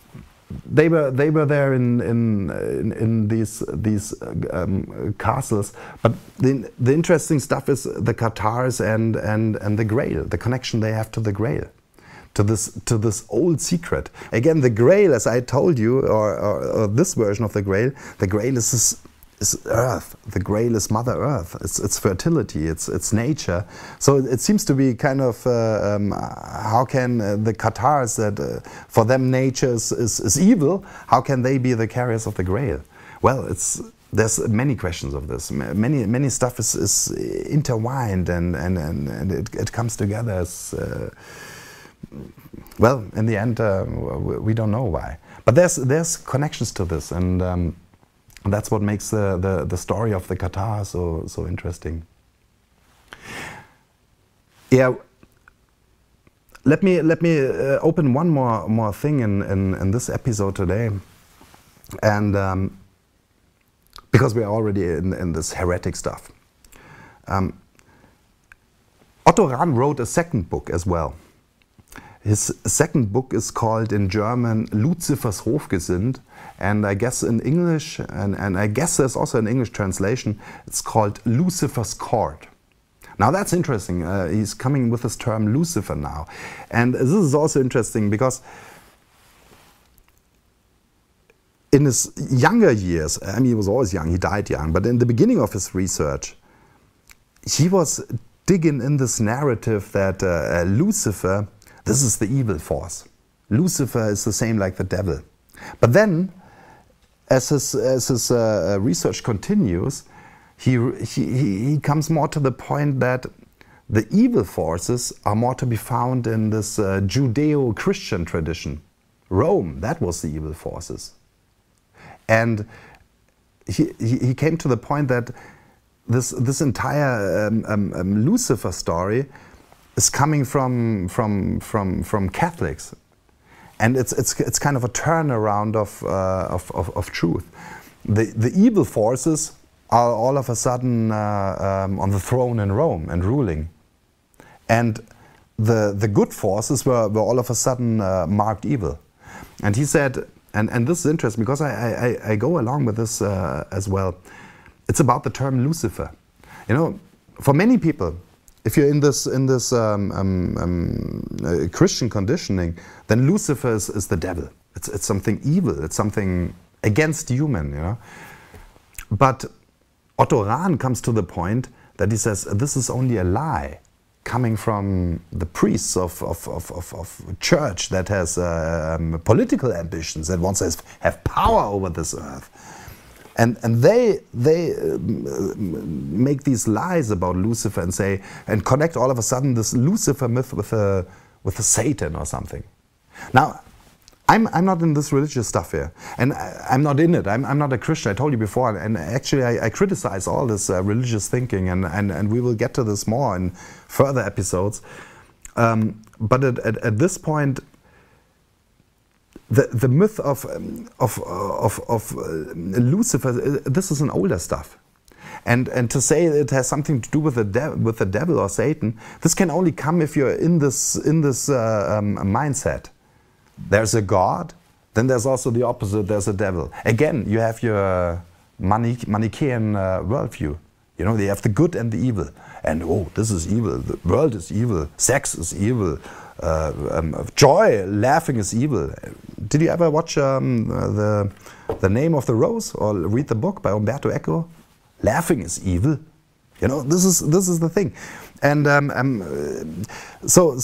they were there in these castles. But the interesting stuff is the Cathars and the Grail, the connection they have to the Grail, to this old secret. Again, the Grail, as I told you, or this version of the Grail is Earth. The Grail is Mother Earth. It's fertility. It's nature. So it seems to be kind of how can the Cathars, that for them nature is evil, how can they be the carriers of the Grail? Well, there's many questions of this. Many stuff is intertwined and it comes together as well. In the end, we don't know why, but there's connections to this, and that's what makes the story of the Cathar so interesting. Yeah. Let me open one more thing in this episode today, and because we are already in this heretic stuff. Otto Rahn wrote a second book as well. His second book is called in German Luzifers Hofgesind, and I guess in English, and I guess there's also an English translation, it's called Lucifer's Court. Now that's interesting. He's coming with this term Lucifer now. And this is also interesting because in his younger years, I mean, he was always young, he died young, but in the beginning of his research, he was digging in this narrative that Lucifer, this is the evil force. Lucifer is the same like the devil. But then, as his research continues, he comes more to the point that the evil forces are more to be found in this Judeo-Christian tradition. Rome, that was the evil forces. And he came to the point that this entire Lucifer story is coming from Catholics, and it's kind of a turnaround of truth. The evil forces are all of a sudden on the throne in Rome and ruling, and the good forces were all of a sudden marked evil. And he said, and this is interesting because I go along with this as well. It's about the term Lucifer. You know, for many people, if you're in this Christian conditioning, then Lucifer is the devil. It's something evil. It's something against human. You know, but Otto Rahn comes to the point that he says this is only a lie coming from the priests of church that has political ambitions, that wants to have power over this earth. And they make these lies about Lucifer and say, and connect all of a sudden this Lucifer myth with a Satan or something. Now, I'm not in this religious stuff here, and I'm not in it. I'm not a Christian. I told you before, and actually I criticize all this religious thinking, and we will get to this more in further episodes. But at this point, the myth of Lucifer, this is an older stuff, and to say it has something to do with the devil or Satan, this can only come if you're in this mindset. There's a God, then there's also the opposite. There's a devil. Again, you have your Manichaean worldview. You know, they have the good and the evil, and oh, this is evil. The world is evil. Sex is evil. Joy, laughing is evil. Did you ever watch the Name of the Rose or read the book by Umberto Eco? Laughing is evil. You know, this is the thing, and so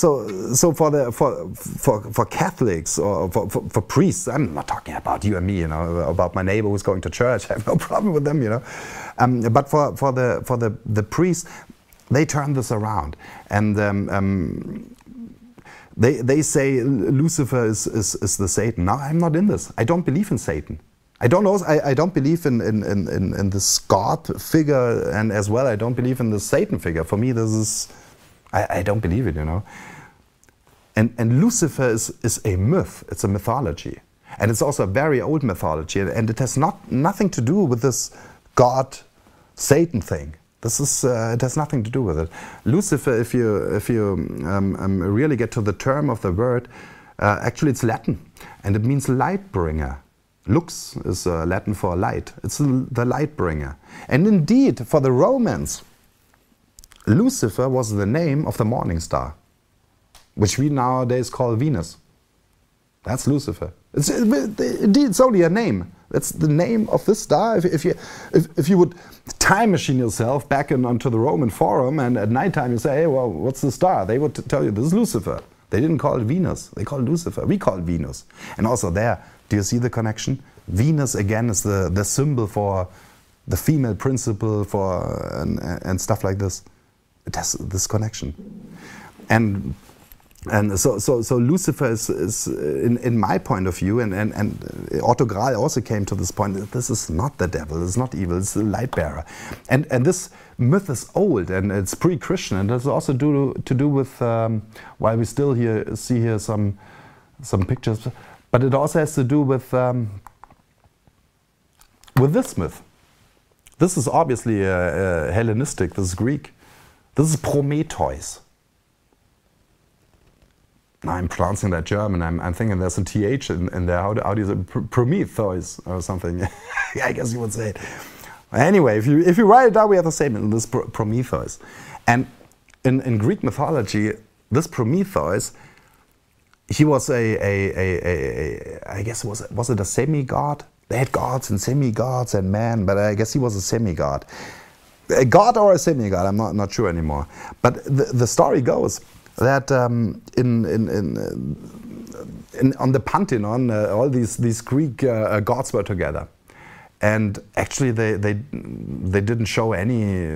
for Catholics or for priests, I'm not talking about you and me, you know, about my neighbor who's going to church. I have no problem with them, you know, but for the priests, they turn this around, and they say Lucifer is the Satan. Now, I'm not in this. I don't believe in Satan. I don't believe in this God figure, and as well I don't believe in the Satan figure. For me, this is I don't believe it, you know. And Lucifer is a myth. It's a mythology, and it's also a very old mythology, and it has nothing to do with this God Satan thing. This is it has nothing to do with it. Lucifer, if you really get to the term of the word, Actually, it's Latin, and it means light bringer. Lux is Latin for light. It's the light bringer. And indeed, for the Romans, Lucifer was the name of the morning star, which we nowadays call Venus. That's Lucifer. Indeed, it's only a name. That's the name of this star. If you would time machine yourself back onto the Roman Forum, and at nighttime you say, hey, well, what's the star? They would tell you, this is Lucifer. They didn't call it Venus. They called it Lucifer. We call it Venus. And also there, do you see the connection? Venus, again, is the symbol for the female principle and stuff like this. It has this connection. And so Lucifer is in my point of view, and Otto Grahl also came to this point, that this is not the devil, it's not evil, it's the light bearer. And this myth is old, and it's pre-Christian, and it's also to do with, while we still see here some pictures, but it also has to do with this myth. This is obviously Hellenistic, this is Greek. This is Prometheus. I'm pronouncing that German. I'm thinking there's a TH in there. How do you say Prometheus or something? I guess you would say it. Anyway, if you write it down, we have the same in this Prometheus. And in Greek mythology, this Prometheus, he was I guess was it a semi-god? They had gods and semi-gods and man, but I guess he was a semi-god. A god or a semi-god, I'm not sure anymore. But the story goes that on the Pantheon, all these Greek gods were together, and actually they didn't show any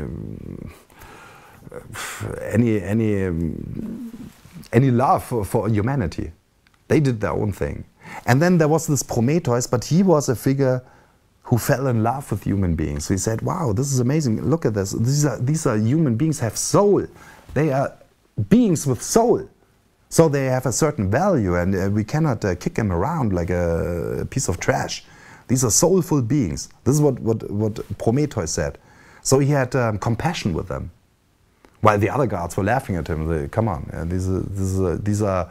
love for humanity. They did their own thing. And then there was this Prometheus, but he was a figure who fell in love with human beings. So he said, wow, this is amazing, look at this. These are human beings, have soul. They are beings with soul. So they have a certain value, and we cannot kick them around like a piece of trash. These are soulful beings. This is what Prometheus said. So he had compassion with them. While the other gods were laughing at him. They, come on, these are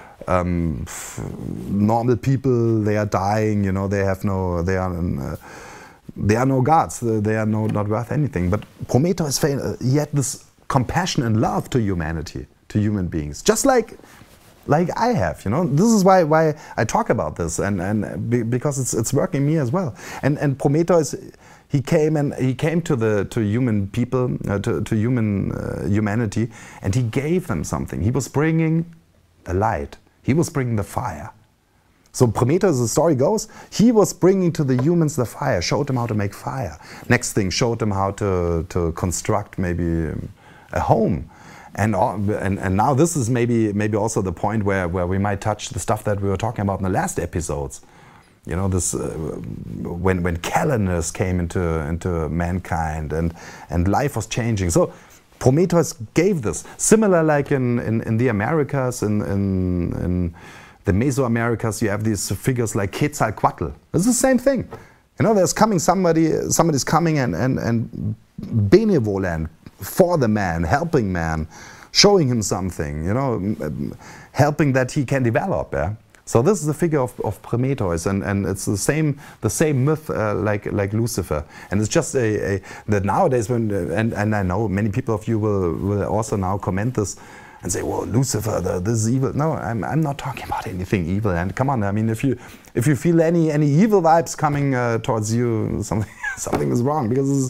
normal people. They are dying. You know, they are no gods. They are not worth anything. But Prometheus, he had this compassion and love to humanity, to human beings, just like I have. You know, this is why I talk about this, and because it's working me as well. And Prometheus, he came to human people, to humanity, and he gave them something. He was bringing the light. He was bringing the fire. So Prometheus, the story goes, he was bringing to the humans the fire, showed them how to make fire. Next thing, showed them how to construct maybe a home. And now this is maybe also the point where we might touch the stuff that we were talking about in the last episodes. You know, this when calendars came into mankind and life was changing. So Prometheus gave this. Similar like in the Americas, in the Mesoamericas, you have these figures like Quetzalcoatl. It's the same thing. You know, there's coming somebody's coming and benevolent for the man, helping man, showing him something, you know, helping that he can develop. Yeah? So this is the figure of Prometheus, and it's the same myth like Lucifer. And it's just that nowadays, and I know many people of you will also now comment this and say, well, Lucifer, this is evil. No, I'm not talking about anything evil. And come on, I mean, if you feel any evil vibes coming towards you, something is wrong. Because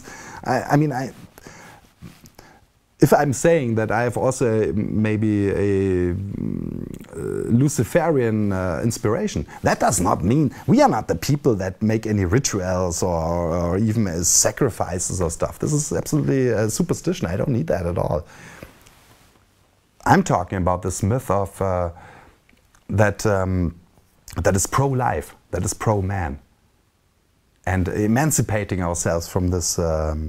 if I'm saying that I have also maybe a Luciferian inspiration, that does not mean we are not the people that make any rituals or even sacrifices or stuff. This is absolutely a superstition. I don't need that at all. I'm talking about this myth of that is pro-life, that is pro-man, and emancipating ourselves from this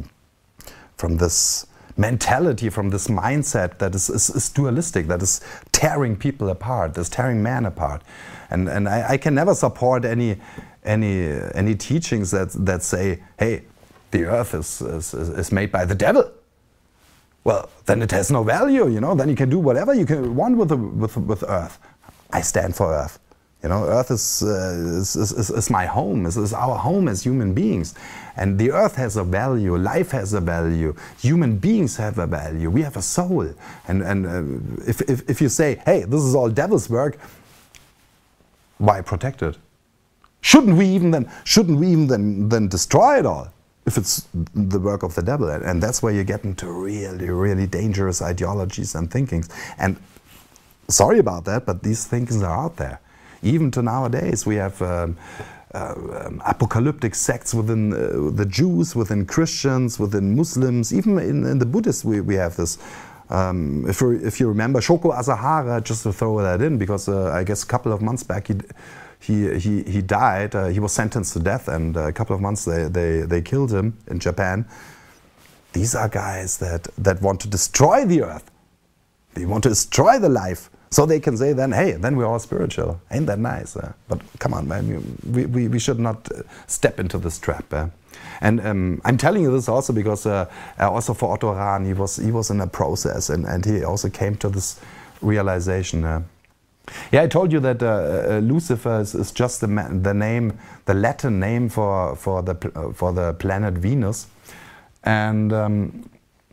mentality, from this mindset that is dualistic, that is tearing people apart, that's tearing man apart. And I can never support any teachings that say, hey, the earth is made by the devil. Well, then it has no value, you know. Then you can do whatever you can want with earth. I stand for Earth. You know, Earth is my home, is our home as human beings. And the Earth has a value, life has a value, human beings have a value, we have a soul. And if you say, hey, this is all devil's work, why protect it? Shouldn't we even then destroy it all if it's the work of the devil? And that's where you get into really, really dangerous ideologies and thinkings. And sorry about that, but these thinkings are out there. Even to nowadays, we have apocalyptic sects within the Jews, within Christians, within Muslims, even in the Buddhists we have this. If you remember Shoko Asahara, just to throw that in, because I guess a couple of months back he died. He was sentenced to death, and a couple of months they killed him in Japan. These are guys that want to destroy the earth. They want to destroy the life. So they can say then, hey, then we're all spiritual. Ain't that nice? But come on, man, we should not step into this trap. And I'm telling you this also because also for Otto Rahn, he was in a process, and he also came to this realization. Yeah, I told you that Lucifer is just the Latin name for the planet Venus, and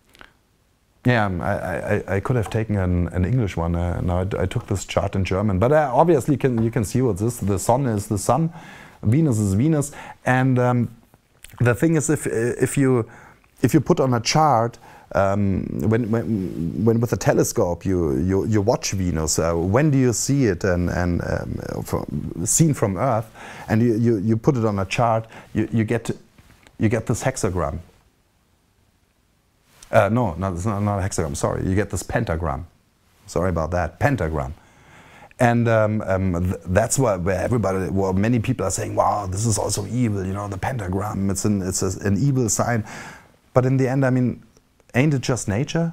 yeah, I could have taken an English one. Now I took this chart in German, but obviously you can see what this. The Sun is the Sun, Venus is Venus, and the thing is, if you put on a chart, when with a telescope you watch Venus, when do you see it, and seen from Earth, and you put it on a chart, you get this hexagram. No, it's not a hexagram, sorry. You get this pentagram. Sorry about that, pentagram. And that's where many people are saying, wow, this is also evil, you know, the pentagram, it's an evil sign. But in the end, I mean, ain't it just nature?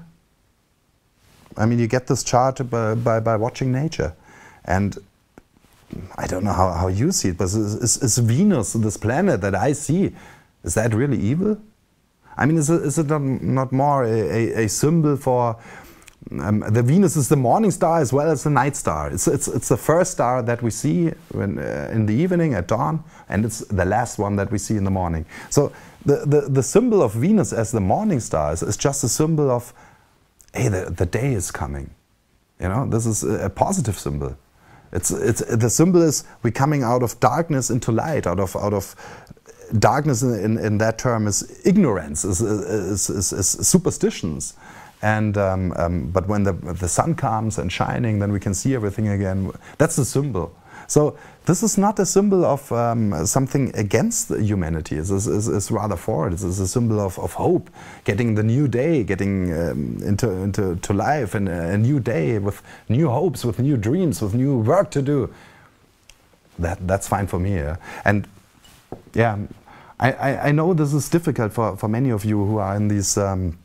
I mean, you get this chart by watching nature. And I don't know how you see it, but is Venus, this planet that I see, is that really evil? I mean, is it not more a symbol for the Venus is the morning star as well as the night star. It's the first star that we see in the evening at dawn, and it's the last one that we see in the morning. So the symbol of Venus as the morning star is just a symbol of, hey, the day is coming. You know, this is a positive symbol. The symbol is we're coming out of darkness into light, out of darkness in that term is ignorance, is superstitions, and but when the sun comes and shining, then we can see everything again. That's the symbol. So this is not a symbol of something against humanity. It's rather for it. It's a symbol of hope, getting the new day, getting into life, and a new day with new hopes, with new dreams, with new work to do. That's fine for me. Yeah? And yeah, I know this is difficult for many of you who are in these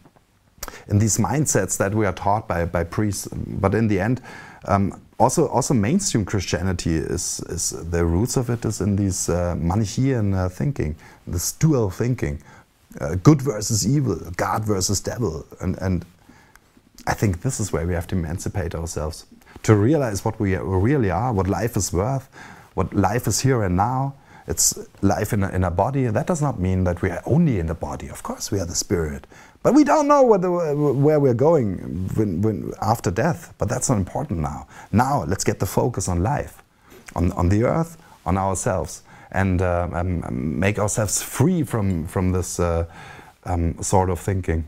mindsets that we are taught by priests. But in the end, also mainstream Christianity is the roots of it is in these Manichaean thinking, this dual thinking, good versus evil, God versus devil, and I think this is where we have to emancipate ourselves, to realize what we really are, what life is worth, what life is here and now. It's life in a body. That does not mean that we are only in the body. Of course, we are the spirit, but we don't know where we're going when after death. But that's not important now. Now, let's get the focus on life, on the earth, on ourselves, and make ourselves free from this sort of thinking.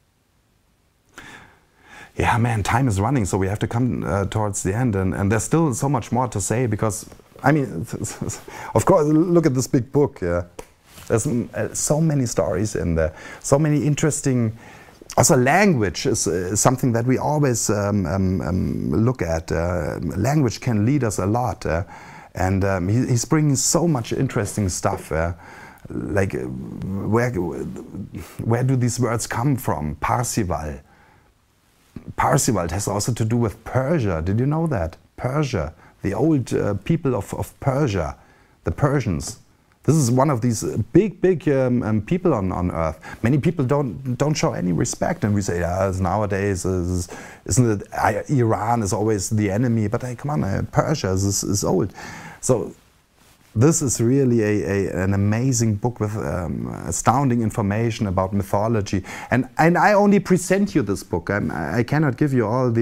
Yeah, man, time is running, so we have to come towards the end, and there's still so much more to say because. I mean, of course, look at this big book. Yeah. There's so many stories in there, so many interesting. Also, language is something that we always look at. Language can lead us a lot, and he's bringing so much interesting stuff. Like, where do these words come from? Parsival. Parsival has also to do with Persia. Did you know that? Persia. The old people of Persia, the Persians, This is one of these big people on Earth. Many people don't show any respect, and we say, nowadays, isn't it? Iran is always the enemy, but hey, come on, Persia is old. So this is really an amazing book with astounding information about mythology. And I only present you this book. I cannot give you all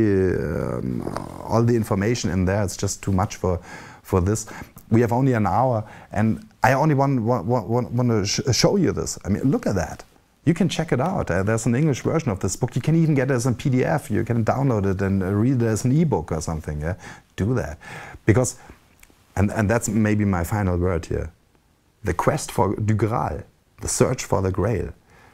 the information in there. It's just too much for this. We have only an hour, and I only want to show you this. I mean, look at that. You can check it out. There's an English version of this book. You can even get it as a PDF. You can download it and read it as an ebook or something. Yeah? Do that. Because, and that's maybe my final word here, the quest for Du Graal, the search for the Grail,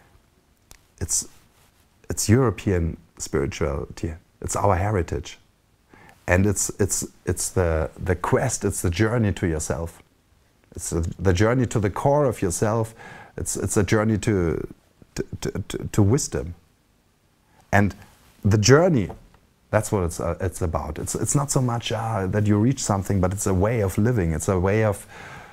it's European spirituality. It's our heritage. And it's the quest, it's the journey to yourself. It's the journey to the core of yourself. It's a journey to wisdom. And the journey, that's what it's about. It's not so much that you reach something, but it's a way of living. It's a way of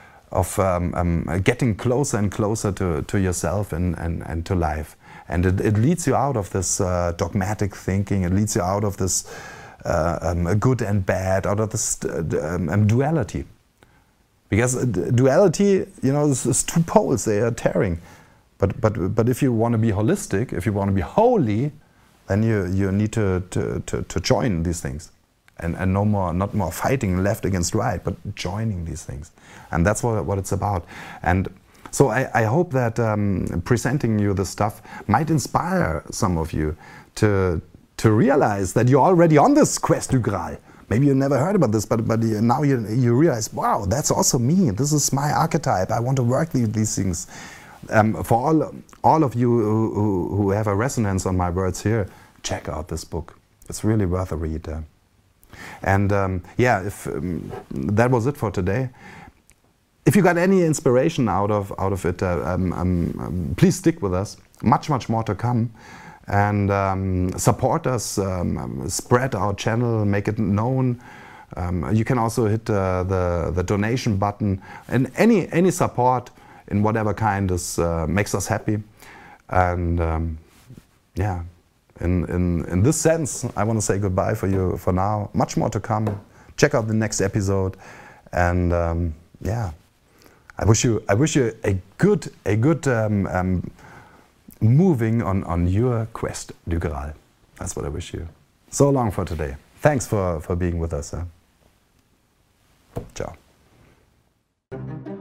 getting closer and closer to yourself and to life. And it leads you out of this dogmatic thinking. It leads you out of this good and bad, out of this duality. Because duality, you know, is two poles, they are tearing. But if you want to be holistic, if you want to be holy, then you need to join these things. And not more fighting left against right, but joining these things. And that's what it's about. And so I hope that presenting you this stuff might inspire some of you to realize that you're already on this quest du Graal. Maybe you never heard about this, but now you realize, wow, that's also me. This is my archetype. I want to work these things. For all of you who have a resonance on my words here, check out this book. It's really worth a read. And yeah, if that was it for today. If you got any inspiration out of it, please stick with us. Much more to come. And support us, spread our channel, make it known. You can also hit the donation button, and any support in whatever kind makes us happy. And yeah, in this sense, I want to say goodbye for you for now. Much more to come. Check out the next episode, and yeah, I wish you a good moving on your quest du Graal. That's what I wish you. So long for today. Thanks for being with us. Ciao.